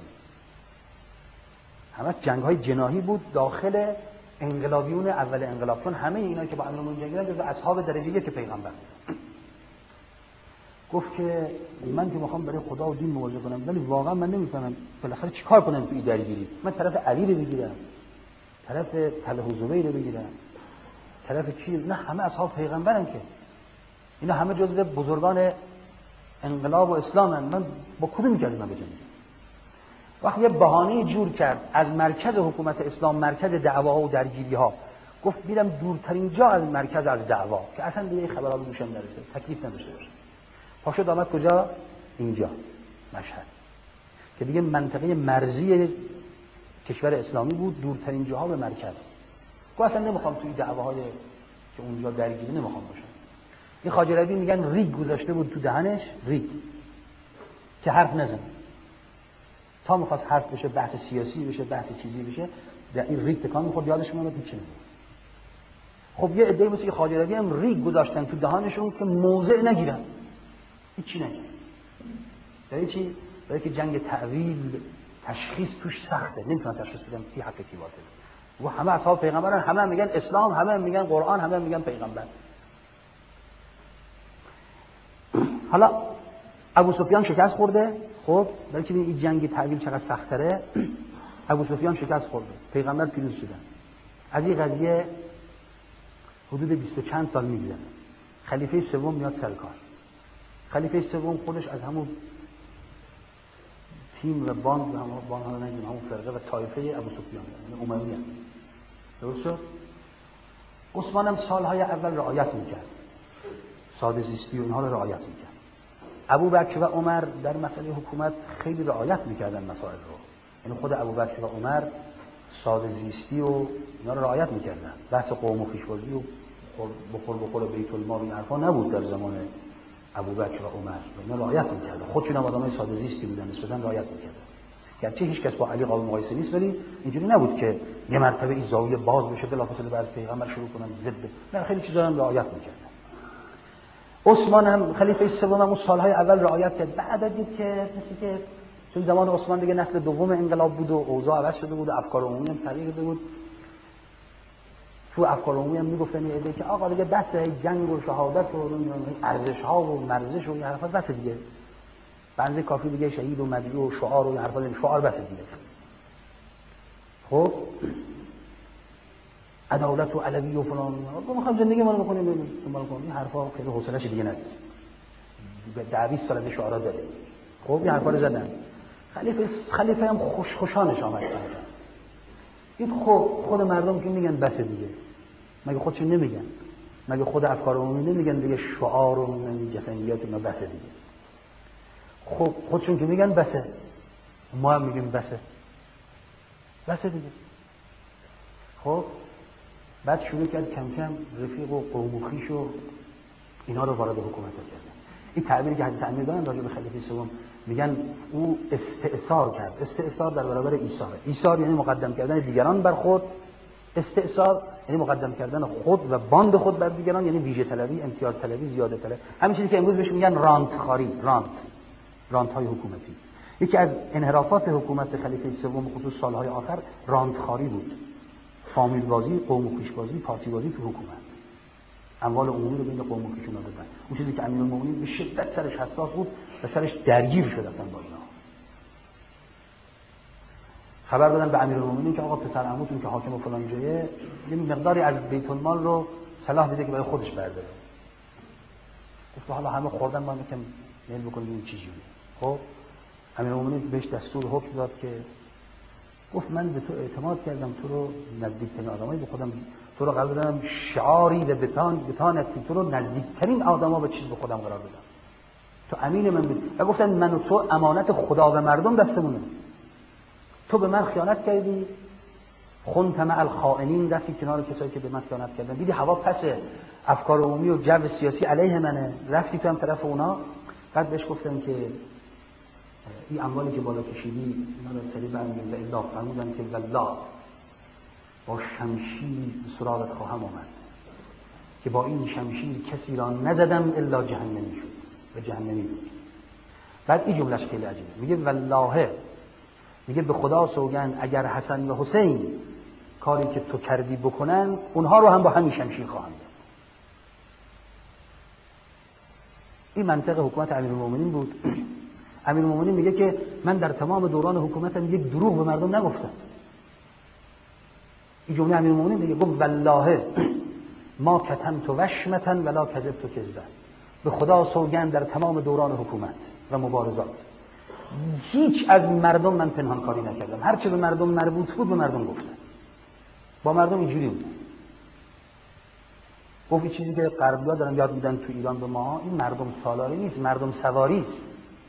همش جنگ‌های جناحی بود داخل انقلابیون اول انقلاب، چون همه اینا که با امیرالمومنین جنگیدن جزو اصحاب درجه یک پیغمبر بود. گفت که من که میخوام برای خدا و دین مبارزه کنم، ولی واقعا من نمیفهمم بالاخره چیکار کنم تو این درگیری. من طرف علی رو بگیرم طرف طلحه و زبیر بگیرن، طرف کی؟ نه همه اصحاب پیغمبرن که اینا همه جزو بزرگان انقلاب و اسلامن. من با کدوم کلمه بجنگم؟ وقتی یه بهانه جور کرد از مرکز حکومت اسلام، مرکز دعواها و درگیری‌ها، گفت میرم دورترین جا از مرکز از دعوا که اصلا دیگه خبرها به گوشم نرسه، تکلیف نداشته باشه. پاشد آمد کجا؟ اینجا مشهد که دیگه منطقه مرزی کشور اسلامی بود، دورترین جاها به مرکز. گفت اصلا نمیخوام توی دعواهای که اونجا درگیری نمیخوام باشم. این خواجه ربیع میگن ریگ گذاشته بود تو دهنش، ریگ که حرف نزنه. تا میخواست حرف بشه، بحث سیاسی بشه، بحث چیزی بشه، در این ریگ تکان میخورد، یادش میاد هیچ چیزی. خب یه عده مثل خواجه ربیع هم ریگ گذاشتن تو دهانشون که موضع نگیرن، هیچی نگیرن. برای چی؟ برای که جنگ تعویل تشخیص توش سخته، نمیتونن تشخیص بدن کی حق کی باطل. و همه اصحاب پیغمبرن، همه میگن اسلام، همه میگن قرآن، همه میگن پیغمبر. حالا ابو سفیان شکست خورده. خب برای که این جنگ تعویل چقدر سخت‌تره، ابو سفیان شکست خورده، پیغمبر پیروز شدن. از این قضیه حدود 20 و چند سال میگذره. خلیفه سوم میاد سر کار. خلیفه سوم خودش از همون تیم و باند ها نگیم، همون فرقه و طایفه ابو سفیان، یعنی امویه. درست شد؟ عثمان هم سالهای اول رعایت میکرد، ساده زیستی و اینها رو رعایت میکرد. ابوبکر و عمر در مسئله حکومت خیلی رعایت میکردن مسائل رو، یعنی خود ابوبکر و عمر ساده زیستی و اینا رو رعایت میکردن. بحث قوم و خویش‌بازی و بخور بیت المال این حرفا نبود در زمان ابوبکر و عمر، اینا رعایت میکردن. خودشون هم آدمای ساده زیستی بودن، نسبتاً رعایت میکردن. گرچه هیچ کس با علی قابل مقایسه نیست، ولی اینجوری نبود که یه مرتبه این زاویه باز بشه بلافاصله بعد پیغمبر شروع کنن ضد. نه، خیلی چیزا هم رعایت میکردن. عثمان هم خلیفه سوم هم اون سالهای اول رعایت کرد. بعد دید که مثل که چون زمان عثمان دیگه نسل دوم انقلاب بود و اوضاع عوض شده بود و افکار عمومی هم تغییر کرده بود. تو افکار عمومی هم میگفتن این ایده که آقا دیگه بس جنگ و شهادت و ارزش ها و مرزش و این حرفا بس دیگه. بنده کافی دیگه شهید و مدعو و شعار و این حرفا، شعار بس دیگه. خب عدالت و علوی و فلان، ما می‌خوایم زندگی ما رو بکنیم، این حرفا خیلی حوصله‌اش دیگه نداره. به 20 سال از شعارا داره. خب این حرفا رو زدن. خلیفه هم خوشانش آمد. این خود مردم که میگن بس دیگه. مگه خودشون نمیگن؟ مگه خود افکار عمومی نمیگن دیگه شعار و این جفنگیات اینا بس دیگه؟ خب خودشون که میگن بسه، ما هم میگیم بسه دیگه. خب بعد شروع کرد کم کم رفیق و قوم و خویش و اینا رو وارد حکومت کردن. این تعبیری که حضرت امیر دارن راجع به خلیفه سوم میگن او استئثار کرد. استئثار در برابر ایثار. ایثار یعنی مقدم کردن دیگران بر خود، استئثار یعنی مقدم کردن خود و باند خود بر دیگران، یعنی ویژه طلبی، امتیاز طلبی، زیاده طلبی. همین چیزی که امروز بهش میگن رانتخواری، رانت‌های حکومتی. یکی از انحرافات حکومت خلیفه سوم خصوص سالهای آخر رانتخواری بود. فامیل بازی، قوم و خویش بازی، پارتی بازی تو حکومت. اموال عمومی رو بین قوم و خویشون دادن. اون چیزی که امیرالمومنین به شدت سرش حساس بود و سرش درگیر شدن با اینا. خبر دادن به امیرالمومنین که آقا پسر عموتون که حاکم فلان جایه یه مقداری از بیت المال رو صلاح دیده که برای خودش برداره. گفت حالا همه خوردن، ما میگم میل بکنیم این چیزی. خب امیرالمومنین بهش دستور حکم داد که گفت من به تو اعتماد کردم، تو رو نزدیکترین آدمایی به خودم، تو رو قرار دادم شعاری و بتانتی، تو رو نزدیکترین آدما به چیز به خودم قرار دادم، تو امین من بود. و گفتن من و تو امانت خدا و مردم دستمونه، تو به من خیانت کردی، خنت مع الخائنین، رفتی کنار کسایی که به من خیانت کردن، دیدی هوا پسه، افکار عمومی و جو سیاسی علیه منه، رفتی تو هم طرف اونا. بعد بهش گفتن که این اموالی که بالا کشیدی اینا رو سری برمی‌گردی، و الا فرمودن که والله با شمشیر سراغت خواهم آمد که با این شمشیر کسی را نزدم الا جهنمی شد و جهنمی بود. بعد این جملهش خیلی عجیبه، میگه والله، میگه به خدا سوگند اگر حسن و حسین کاری که تو کردی بکنن، اونها رو هم با همین شمشیر خواهم زد. این منطق حکومت امیرالمومنین بود. امیرالمومنین میگه که من در تمام دوران حکومتم یک دروغ به مردم نگفتم. این جمله امیرالمومنین دیگه، گفت والله ما کتمت وشمة ولا کذبت کذبا، به خدا سوگند در تمام دوران حکومت و مبارزات هیچ از مردم من پنهان کاری نکردم، هر چه به مردم مربوط بود به مردم گفتم، با مردم اینجوری بود. گفت این چیزی که غربی‌ها دارن یاد میدن تو ایران به ما، این مردم سالاری نیست، مردم سواری است.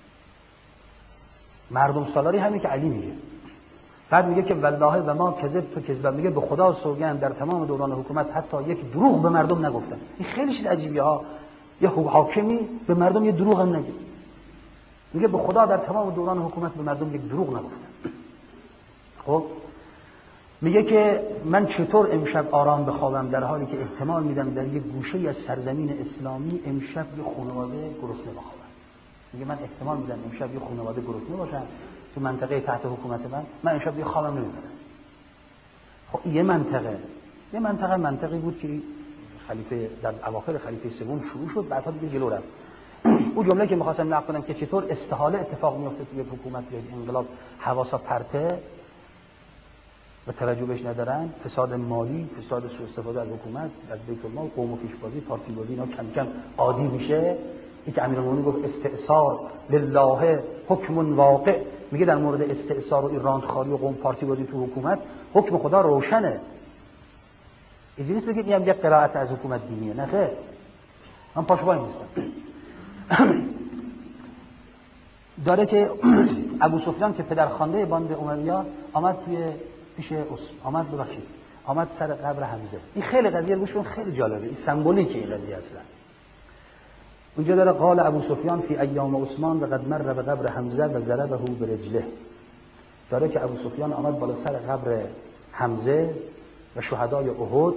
مردم سالاری همین که علی میگه. بعد میگه که والله و ما کذبت کذبا، میگه به خدا سوگند در تمام دوران حکومت حتی یک دروغ به مردم نگفتم. این خیلی چیز عجیبیه ها، یه حاکمی به مردم یه دروغ هم نگه. میگه به خدا در تمام دوران حکومت به مردم یک دروغ نگفتم. خب میگه که من چطور امشب آرام بخوابم در حالی که احتمال میدم در یک گوشه از سرزمین اسلامی امشب یه خانواده گرسنه بخوابم. میگه من احتمال میدم امشب یه خانواده گرسنه باشن تو منطقه تحت حکومت من امشب یه خوابم نمیبرم. خب یه منطقه بود که خلیفه در اواخر خلیفه سوم شروع شد، بعدها دیگه جلو رفت. اون جمله که می‌خواستم نقل کنم که چطور استحاله اتفاق میفته توی حکومت یا انقلاب، حواسا پرته و توجه بهش ندارن، فساد مالی، فساد سوء استفاده از حکومت، از بیت المال، قوم و پیشبازی، پارتی بازی، اینا کم کم عادی میشه. این که امیرالمومنین گفت استئثار لله حکم واقع، میگه در مورد استئثار و راندخاری و قوم پارتی بازی تو حکومت حکم خدا روشنه. اینجوری نیست بگید این یک قرائت از حکومت دینیه، نه خیر، من پاشوای نیستم. داره که ابو سفیان که پدرخوانده باند امیه آمد آمد سر قبر حمزه. این خیلی قضیه گوش کن، خیلی جالبه، این سمبولیکه این قضیه اصلا. اونجا داره قال ابو سفیان فی ایام عثمان و قد مر به قبر حمزه و ضربه برجله. داره که ابو سفیان آمد بالا سر قبر حمزه و شهدای احد،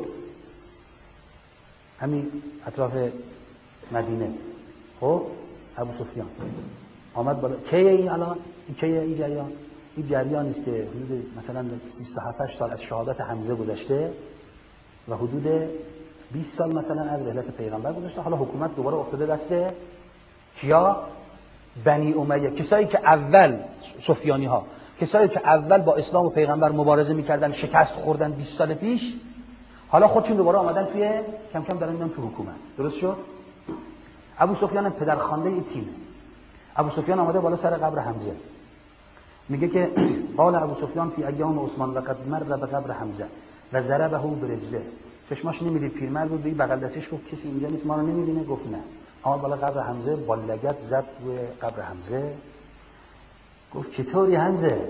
همین اطراف مدینه. خب ابو سفیان آمد بالا. کیه این الان؟ این جریان است که حدود مثلا 27 سال از شهادت حمزه گذشته و حدود 20 سال مثلا از رحلت پیغمبر گذشته. حالا حکومت دوباره افتاده دست کیا؟ بنی امیه، کسایی که اول سفیانی ها، کسایی که اول با اسلام و پیغمبر مبارزه میکردن، شکست خوردن 20 سال پیش، حالا خودشون دوباره آمدن توی کم کم دارن میان تو حکومت. درست شد؟ ابو سفیان پدرخوانده این تیمه. ابو سفیان آمده بالا سر قبر حمزه، میگه که قال ابو سفیان فی ایام عثمان و قد مر به قبر حمزه و ضربه برجله. چشماش نمیدید، پیرمرد بود، دیگه بغل دستش گفت کسی اینجا نیست ما رو نمیبینه؟ گفت نه. آمد بالا قبر حمزه، با لگد زد روی قبر حمزه، گفت چطوری حمزه؟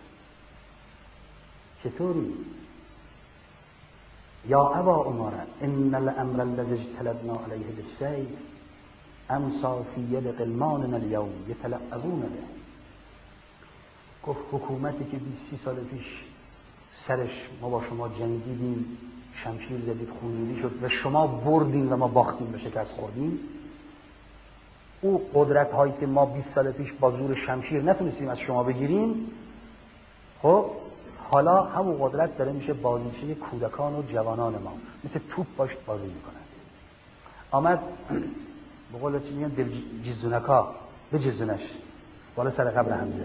چطوری؟ یا ابا عمر ان الامر الذي اجتلبنا علیه بالسیف امسا فی ید غلماننا اليوم یتلعبون به. گفت حکومتی که 20 سال پیش سرش ما با شما جنگیدیم، شمشیر زدید، خونریزی شد و شما بردین و ما باختیم و شکست خوردیم، او قدرت هایی که ما 20 سال پیش با زور شمشیر نتونستیم از شما بگیریم، خب حالا همون قدرت داره میشه بازیچه کودکان و جوانان ما، مثل توپ باش بازی میکنن. آمد به قول چی میگن دل جیزونکا به جیزونش بالا سر قبر حمزه،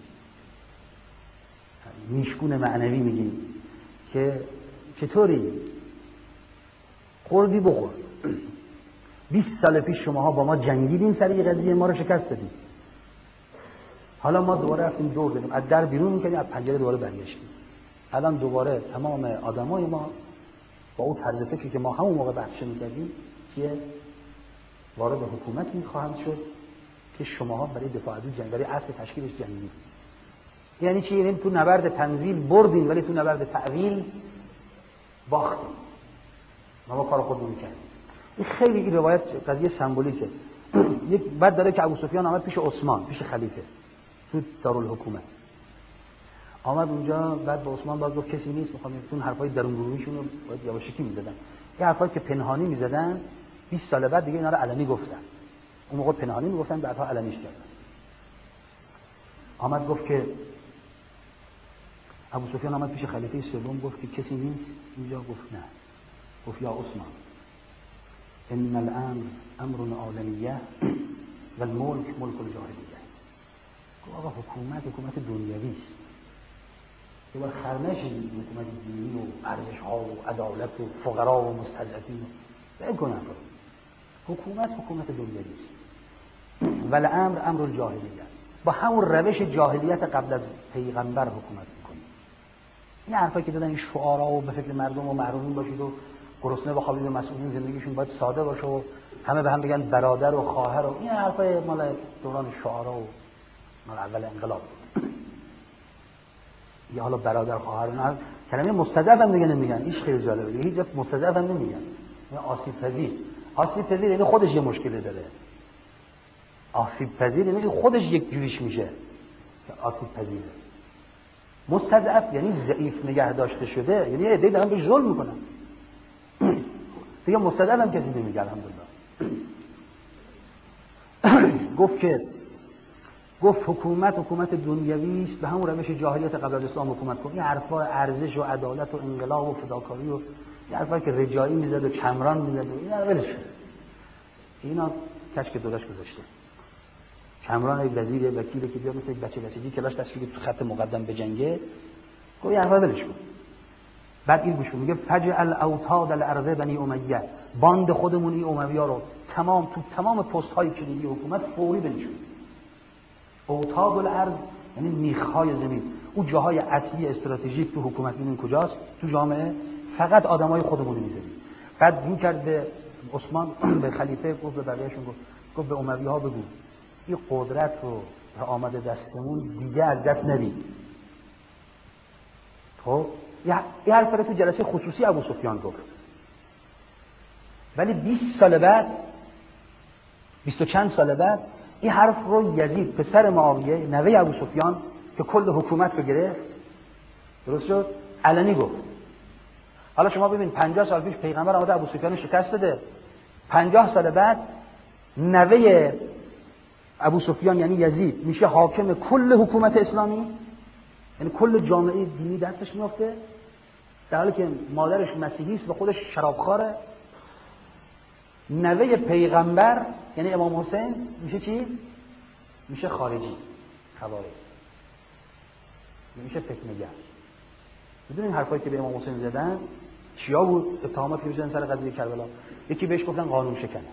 میشکون معنوی میگیم که چطوری خوردی بخور، 20 سال پیش شماها با ما جنگیدین سر یه قضیه، ما رو شکست دادیم، حالا ما دوباره رفتیم دور دادیم، از در بیرون میکنیم، از پنجره دوباره برگشتیم، الان دوباره تمام آدمای ما با اون طرز فکری که ما همون موقع بحث میکردیم که وارد حکومتی خواهند شد که شماها برای دفاع از جنگ، برای اصل تشکیلش جنگید. یعنی چی؟ یعنی تو نبرد تنزیل بردین ولی تو نبرد تعویل باختین. ما کار خودمون می‌کردیم. این خیلی این روایت قضیه سمبولیکه. یک بعد داره که ابو سفیان آمد پیش عثمان، پیش خلیفه تو دارالحکومت. آمد اونجا، بعد با عثمان باز گفت کسی نیست، می‌خوام اون حرفای درون گروهیشون رو باید یواشکی می‌زدن. این حرفایی که پنهانی می‌زدن 20 سال بعد دیگه اینا رو علنی گفتن. اون موقع پنهانی می‌گفتن، بعدها علنیش کردن. آمد گفت که ابو سفیان آمد پیش خلیفه سوم، گفت که کسی نیست اینجا؟ گفت نه. گفت یا عثمان ان الامر امر عالمیه و الملک ملک الجاهلیه. گفت آقا حکومت دنیوی است، یه بار خرمش حکومت دینی و ارزش‌ها و عدالت و فقرا و مستضعفین بکنن. حکومت دنیوی است. ولی امر الجاهلیت، با همون روش جاهلیت قبل از پیغمبر حکومت میکنید. این حرفایی که دادن این شعارا و به فکر مردم و محرومین باشید و گرسنه بخوابید و مسئولین زندگیشون باید ساده باشه و همه به هم بگن برادر و خواهر و این حرفای مال دوران شعارا و مال اول انقلاب. یا حالا برادر خواهر نه، کلمه مستضعف هم دیگه نمیگن. این خیلی جالبه، هیچ جا مستضعف هم نمیگن. یعنی آسیب پذیر یعنی خودش یه مشکلی داره. آسیب پذیر یعنی خودش یک جوریش میشه که آسیب پذیره. مستضعف یعنی ضعیف نگه داشته شده، یعنی یه عده‌ای دارن بهش ظلم میکنن. دیگه مستضعف هم کسی نمیگه. الحمدلله. گفت حکومت دنیوی است، به همون روش جاهلیت قبل از اسلام حکومت کن. این حرفا ارزش و عدالت و انقلاب و فداکاری و این حرفا که رجایی میزد و کمران میزد و اینا ولش شد. اینا کشک دورش گذاشته. کمران یک وزیر وکیلی که بیا مثل یک بچگی کلاش دست بگیر تو خط مقدم بجنگه، گفت حرفا ولش کن. بعد این گوش میگه فجعل اوتاد الارض بنی امیه، باند خودمون این اموی‌ها رو تمام پست های کلیدی حکومت فوری بنشون. اوتاد الارض یعنی میخ‌های زمین، اون جاهای اصلی استراتژیک تو حکومت این کجاست؟ تو جامعه. فقط آدمای خودمون می‌ذاریم. بعد این کرد به عثمان، به خلیفه گفت، به بقیه‌شون گفت به اموی‌ها بگو این قدرت رو آمده دستمون دیگه از دست ندید. خب یه حرف رو تو جلسه خصوصی ابو سفیان گفت، ولی 20 سال بعد 20 و چند سال بعد این حرف رو یزید پسر معاویه نوه ابو سفیان که کل حکومت رو گرفت، درست شد، علنی گفت. حالا شما ببین 50 سال پیش پیغمبر آمده ابو سفیان شکست داده، 50 سال بعد نوه ابو سفیان یعنی یزید میشه حاکم کل حکومت اسلامی، یعنی کل جامعه دینی دستش میفته، در حالی که مادرش مسیحی است و خودش شرابخواره. نوه پیغمبر یعنی امام حسین میشه چی؟ میشه خارجی، خوارج، میشه فتنه‌گر. میدونین حرفایی که به امام حسین زدن چیا بود؟ اتهاماتی که زدن سر قضیه کربلا. یکی بهش گفتن قانون شکنه،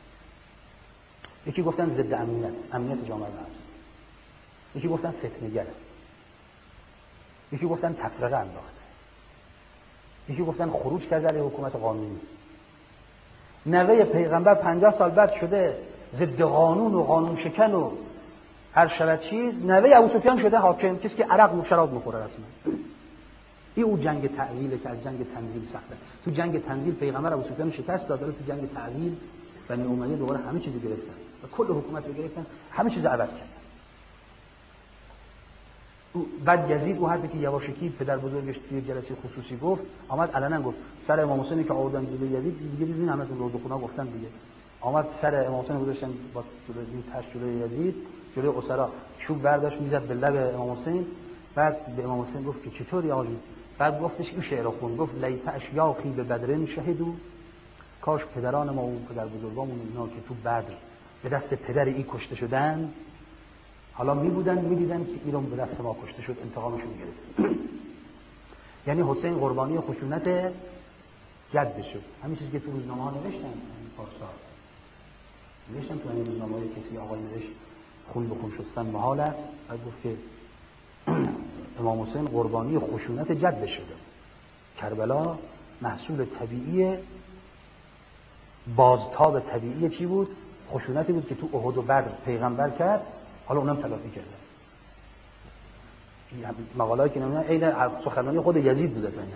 یکی گفتن ضد امنیت جامعه است، یکی گفتن فتنه‌گر، یکی گفتن تفرقه انداخته، یکی گفتن خروج کرده علیه حکومت قانونی. نوه پیغمبر 50 سال بعد شده ضد قانون و قانون شکن و هر شرط چیز. نوه ابو سفیان شده حاکم، کسی که عرق و شراب میخوره رسما. این او جنگ تعویله که از جنگ تنزیل سخته. تو جنگ تنزیل پیغمبر ابو سفیان شکست داد، تو جنگ تعویل بنی امیه دوباره همه چیزو گرفتن و کل حکومت رو گرفتن، همه چیزو عوض کردن. بعد یزید او حرفی که یواشکی پدر بزرگش توی جلسه خصوصی گفت، آمد علنا گفت سر امام حسینی که آوردن جلوی یزید، دیگه ببین همتون روزخونا گفتن دیگه، آمد سر امام حسین گذاشتن با جلوی تاش جلوی یزید، جلوی اسرا چوب برداشت میزد به لب امام حسین. بعد به امام حسین گفت که چطوری آقا؟ بعد گفتش این شعر خوند، گفت لیت اشیاخی به بدرن شهدو، کاش پدران ما و پدر بزرگامون اینا که تو بدر به دست پدر این کشته شدن، حالا میدیدن که ایران به دست ما کشته شد، انتقامشون گرفت. یعنی حسین قربانی خشونت جد شد. همین چیزی که تو روزنامه ها نوشتن، پارسال نوشتن تو این روزنامه های کسی آقای نوشت خون به خون شستن محال است، بعد گفت که امام حسین قربانی خشونت جد شده. کربلا محصول طبیعی بازتاب طبیعی چی بود؟ خشونتی بود که تو احد و بدر پیغمبر کرد، حالا اونم تلافی کرده. این مقاله‌ای که نمیدونم عین سخنرانی خود یزید بود اصلا.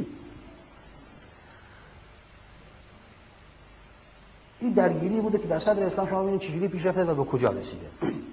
این درگیری بوده که در صدر اسلام شما ببینید چجوری پیش رفته و به کجا رسیده.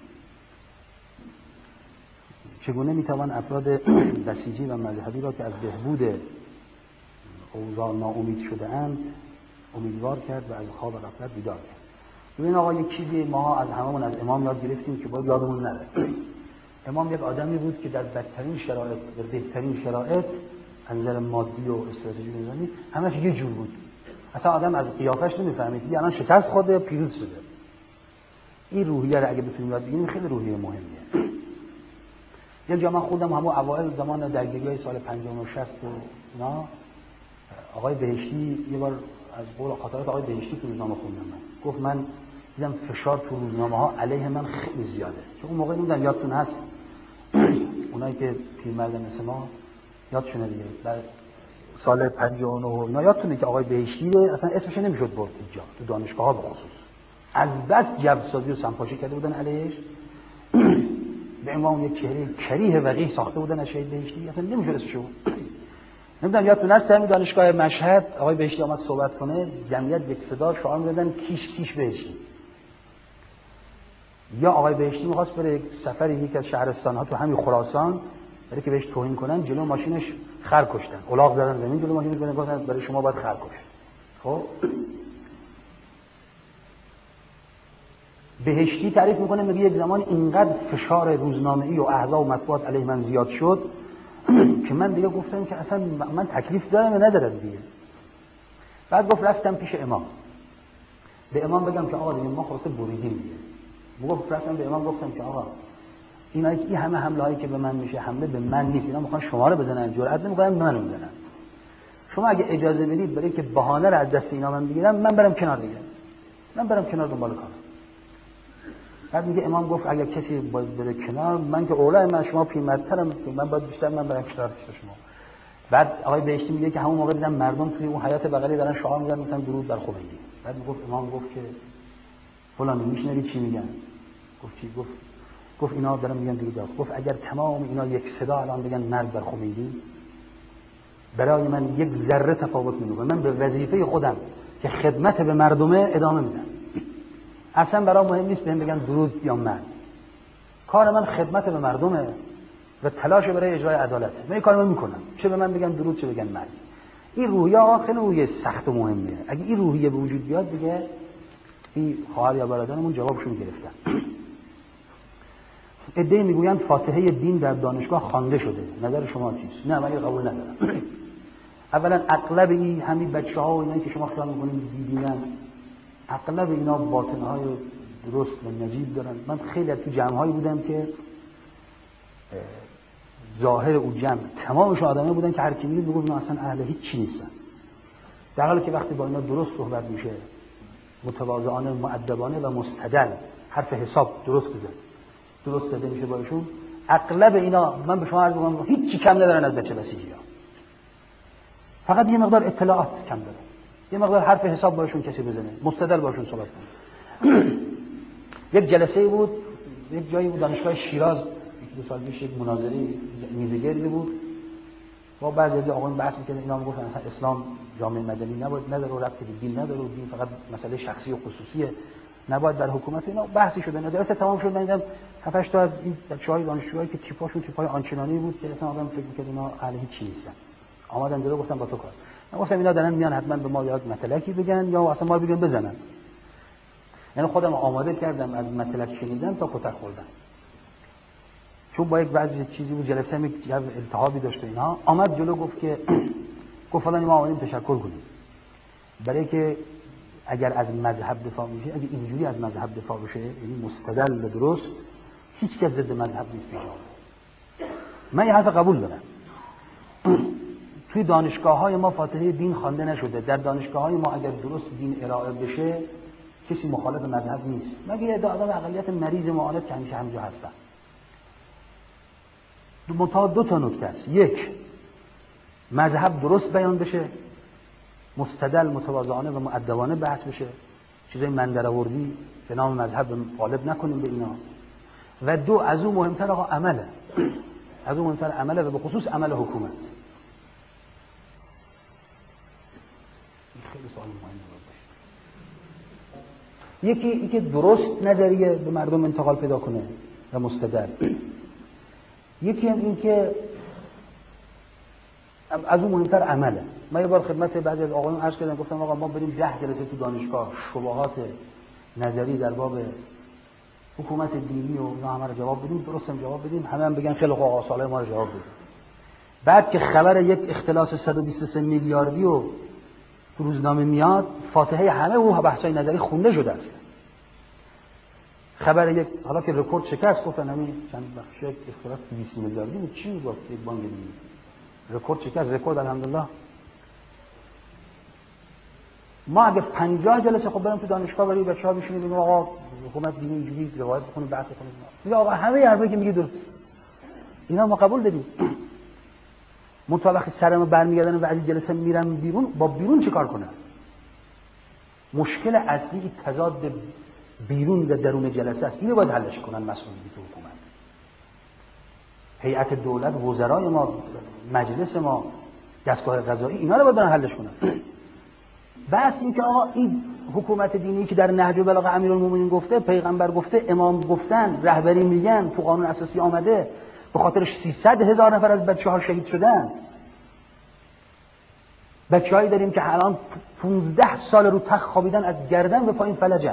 چگونه میتوان افراد بسیجی و مذهبی را که از بهبود اوضاع ناامید شده اند امیدوار کرد و از خواب غفلت بیدار کرد. ببین آقا یک چیزی ما از هممون از امام یاد گرفتیم که باید یادمون نره. امام یک آدمی بود که در بدترین شرایط و بهترین شرایط از نظر مادی و استراتژی نظامی همش یه جور بود. اصلا آدم از قیافش نمیفهمید که الان شکست خورده پیروز شده. این روحیه رو اگه بتونیم یاد بگیریم خیلی روحیه مهمیه. یک جا من خودم همون اوایل زمان درگیری‌های سال 59 60 اینا آقای بهشتی یه بار از قول خاطرات آقای بهشتی تو روزنامه خوندم من. گفت من دیدم فشار تو روزنامه‌ها علیه من خیلی زیاده. چون اون موقع نمیدونم یادتون هست اونایی که پیرمردن مثل ما یادشونه دیگه در سال 59 اینا یادتونه که آقای بهشتی رو اصلا اسمش نمیشد برد اینجا تو دانشگاه‌ها به خصوص. از بس جوسازی و سمپاشی کرده بودن علیهش به عنوان یک چهره کریه وقیح ساخته بودن از شهید بهشتی، اصلا نمیشد اسمش رو. نمیدونم یادتون هست در دانشگاه مشهد آقای بهشتی آمد صحبت کنه، جمعیت یک صدا شعار می‌دادن کیش کیش بهشتی. یا آقای بهشتی می‌خواست بره یک سفری یکی از شهرستان‌ها تو همین خراسان برای که بهش توهین کنن، جلو ماشینش خر کشتن، الاغ زدن زمین جلو ماشینش، گفتن برای شما باید خر کشت. خب بهشتی تعریف میکنه میگه یک زمان اینقدر فشار روزنامه‌ای و احزاب و مطبوعات علیه من زیاد شد که من دیگه گفتم که اصلا من تکلیف دارم یا ندارم دیگه. بعد گفت رفتم پیش امام، به امام بگم که آقا دیگه ما خلاصه بریدیم دیگه. گفت رفتم به امام گفتم که آقا این همه حمله هایی که به من میشه حمله به من نیست، اینا میخوان شما رو بزنن، جرئت نمیکنن منو بزنن. شما اگه اجازه بدید برای که بهانه رو از دست اینا من بگیرم، من برم کنار دیگه، من برم کنار دنبال کارم. بعد میگه امام گفت اگر کسی باید بره کنار، من که اولای من شما پیرمردترم، من باید بیشتر من برم کنار شما. بعد آقای بهشتی میگه که همون موقع دیدم مردم توی اون حیاط بغلی دارن شعار میزنن مثلا درود بر خمینی. بعد میگفت امام گفت که فلان میشنوی چی میگن؟ گفت چی؟ گفت اینا دارن میگن درود بر. گفت اگر تمام اینا یک صدا الان بگن مرگ بر خمینی، برای من یک ذره تفاوت نمیکنه. من به وظیفه خودم که خدمت به مردمه ادامه میدم. اصلا برام مهم نیست بهم بگن درود یا مرگ. کار من خدمت به مردمه و تلاش برای اجرای عدالت. من این کارو میکنم، چه به من بگن درود چه بگن مرگ. این روحیه خیلی روحیه سخت و مهمه. اگه این روحیه به وجود بیاد دیگه این خواهر یا برادرمون جوابشون گرفتن. عده‌ای میگویند فاتحه دین در دانشگاه خوانده شده. نظر شما چیست؟ نه من قبول ندارم. اولا اغلب این همین بچه‌ها و اینایی که شما خیال می‌کنید بی‌دینن، اغلب اینا باطن‌های درست و نجیب دارن. من خیلی تو جمع‌هایی بودم که ظاهر او جمع تمامشون آدمایی بودن که هر کی میگه میگه اصلا اهل هیچ چی نیستن، در حالی که وقتی با اینا درست صحبت میشه، متواضعانه، مؤدبانه و مستدل حرف حساب درست داده میشه باشون، اغلب اینا من به شما عرض می‌کنم هیچ چی کم ندارن از بچه بسیجی‌ها، فقط یه مقدار اطلاعات کم دارن، یه مقدار حرف حساب باشون کسی بزنه، مستدل باشون صحبت کنه. یک جلسه بود، یک جایی بود دانشگاه شیراز، 2 سال پیش یک مناظره میزگردی بود با بعضی از آقایون بحث می‌کردن، اینا میگفتن اصلا اسلام جامعه مدنی نباید، نداره و ربطی به دین نداره و دین فقط مسئله شخصی و خصوصیه، نباید در حکومت. اینا بحثی شده. جلسه تمام شد، من دیدم 7 تا از این بچه‌های دانشجویی که تیپاشون تیپای آنچنانی بود که اصلا آدم فکر می‌کرد اینا اهل هیچ چیزی نیستن. آمدن جلو گفتم با تو کار. من گفتم اینا دارن میان حتما به ما یاد مطلقی بگن یا اصلا ما بگن بزنن. یعنی خودم آماده کردم از مطلق شنیدن تا کتک خوردن. چون با یک بعضی چیزی بود جلسه می التهابی داشت اینا، آمد جلو گفت که گفت فلان ما اومدیم تشکر کنیم برای که اگر از مذهب دفاع میشه، اگه اینجوری از مذهب دفاع بشه، یعنی مستدل و درست، هیچ کس ضد مذهب نیست. من این حرف قبول دارم. توی دانشگاه‌های ما فاتحه دین خوانده نشده. در دانشگاه‌های ما اگر درست دین ارائه بشه کسی مخالف مذهب نیست، مگه یه آدم اقلیت مریض معاند که همیشه همینجا هستن. دو تا نکته است. یک، مذهب درست بیان بشه، مستدل، متواضعانه و مؤدبانه بحث بشه، چیزای من درآوردی به نام مذهب غالب نکنیم به اینا. و دو، از اون مهمتر آقا عمله، از اون مهمتر عمله و به خصوص عمل حکومت. خیلی سوال مهمه باشه. یکی که درست نظریه به مردم انتقال پیدا کنه و مستدل. یکی هم این که از اون مهمتر عمله. من یه بار خدمت بعضی از آقایون عرض کردم، گفتم آقا ما بریم 10 جلسه تو دانشگاه شبهات نظری در باب حکومت دینی و اینا همه رو جواب بدیم، درست هم جواب بدیم، همه هم بگن خیلی آقا سوالای ما رو جواب بدیم. بعد که خبر یک اختلاس 123 میلیاردی و تو روزنامه میاد، فاتحه همه اون بحث‌های نظری خونده شده است. خبر یک حالا که رکورد شکست گفتن همین چند بخش اختلاف 200 میلیاردی چی بود یک بانک دیگه رکورد شکست رکورد الحمدلله. ما اگه 50 جلسه خب بریم تو دانشگاه برای بچه‌ها بشینیم بگیم آقا حکومت دینی اینجوری روایت بخونیم بحث کنیم میگه آقا همه حرفایی که میگی درست اینا ما قبول داریم. منتها وقتی سرمو برمیگردن و از این جلسه میرم بیرون با بیرون چیکار کنم؟ مشکل اصلی تضاد بیرون و درون جلسه است. اینو باید حلش کنن مسئولین تو حکومت، هیئت دولت، وزرای ما، مجلس ما، دستگاه قضایی، اینا رو باید حلش کنن. بس این که آقا این حکومت دینی که در نهج البلاغه امیرالمومنین گفته، پیغمبر گفته، امام گفتن، رهبری میگن، تو قانون اساسی آمده، به خاطرش 300,000 نفر از بچه‌ها شهید شدن. بچه‌هایی داریم که الان 15 سال رو تخت خوابیدن، از گردن به پایین فلجن.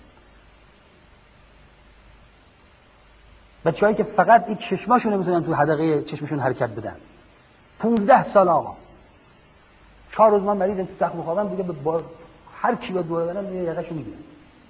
بچه‌هایی که فقط این چشماشون نمی‌تونن تو حدقه چشمشون حرکت بدن. 15 سال آقا. 4 روز من مریضم تو تخت خوابم دیگه با هر کی به دوره برم یقه‌شو میگیرن.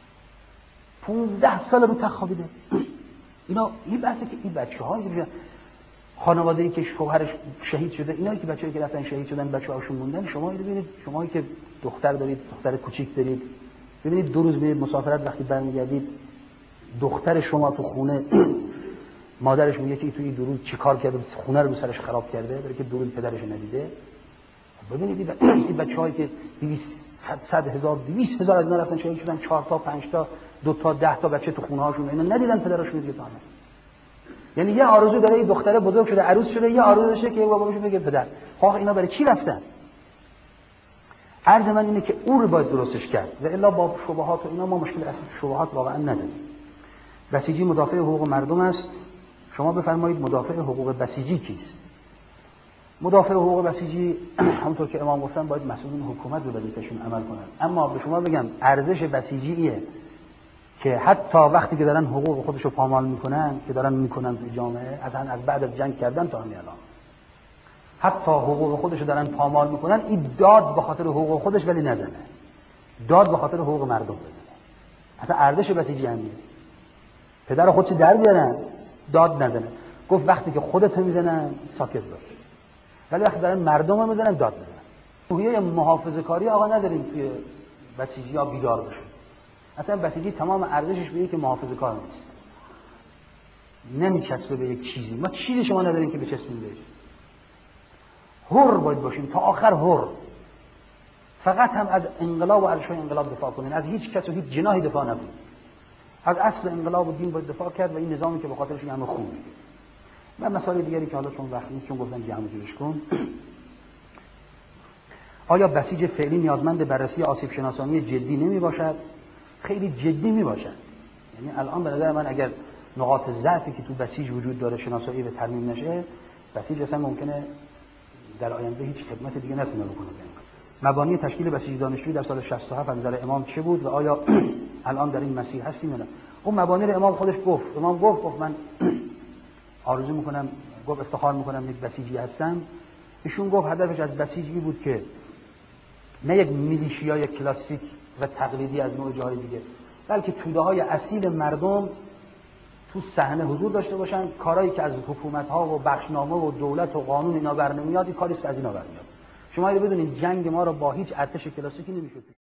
15 سال رو تخت خوابیده. اینا این بحثه که این بچه‌ها خانواده‌ای که شوهرش شهید شده، اینایی که بچه‌ای که رفتن شهید شدن بچه‌هاشون موندن، شما ببینید شمایی که دختر دارید، دختر کوچیک دارید، ببینید 2 روز میرید مسافرت، وقتی برمیگردید دختر شما تو خونه مادرش میگه که تو این 2 روز چیکار کرده، خونه رو به سرش خراب کرده، برای که 2 روز پدرش ندیده. ببینید این بچه‌هایی که 100,000 200,000 از اینا رفتن شهید شدن، 4 تا 5 تا 2 تا 10 تا بچه تو خونه هاشون اینا ندیدن پدرشون دیگه. یعنی یه آرزو داره، این دختره بزرگ شده عروس شده، یه آرزو داشته که باباش بگه پدر. خب اینا برای چی رفتن؟ عرض من اینه که اون رو باید درستش کرد و الا با شبهات و اینا ما مشکل اصلی شبهات واقعا نداریم. بسیجی مدافع حقوق مردم است. شما بفرمایید مدافع حقوق بسیجی کیست؟ مدافع حقوق بسیجی همونطور که امام گفتن باید مسئولین حکومت به وظیفه‌شون عمل کنن. اما به شما بگم ارزش بسیجیه که حتی وقتی که دارن حقوق خودشو پامال میکنن، که دارن میکنن تو جامعه، از بعد از جنگ کردن تا همین الان حتی حقوق خودشو دارن پامال میکنن، این داد به خاطر حقوق خودش ولی نزنه، داد به خاطر حقوق مردم بزنه. حتی ارزش بسیجی همینه. پدر خودش در بیارن داد نزنه. گفت وقتی که خودت میزنن ساکت باش، ولی وقتی دارن مردم رو میزنن داد بزنن. روحیه محافظه‌کاری آقا نداریم توی بسیجی‌ها بیدار بشن. اصلا بسیجی تمام ارزشش به اینه که محافظه‌کار نیست، نمیچسبه به یک چیزی. ما چیزی شما نداریم که بچسبیم بهش. حر باید باشیم تا آخر، حر. فقط هم از انقلاب و ارزش‌های انقلاب دفاع کنین، از هیچ کس و هیچ جناحی دفاع نکنین. از اصل انقلاب و دین باید دفاع کرد و این نظامی که به خاطرش همه خوبه. و مسائل دیگری که حالا چون وقت نیست، چون گفتن جمع جورش کن. آیا بسیج فعلی نیازمند بررسی آسیب شناسانی جدی نمی باشد؟ خیلی جدی می باشد. یعنی الان به نظر من اگر نقاط ضعفی که تو بسیج وجود داره شناسایی و ترمیم نشه، بسیج اصلا ممکنه در آینده هیچ خدمت دیگه نتونه بکنه. مبانی تشکیل بسیج دانشجویی در سال 67 از نظر امام چه بود و آیا الان در این مسیر هستیم یا نه؟ اون مبانی رو امام خودش گفت. امام گفت من آرزو میکنم، گفت افتخار میکنم یک بسیجی هستم. ایشون گفت هدفش از بسیجی بود که نه یک میلیشیای کلاسیک و تقلیدی از نوع جاهای دیگه، بلکه توده‌های اصیل مردم تو صحنه حضور داشته باشن. کارهایی که از حکومت‌ها و بخشنامه و دولت و قانون اینا برنمیاد، این کاری است از اینا برمیاد. شما اینو بدونید جنگ ما رو با هیچ ارتش کلاسیکی نمیشه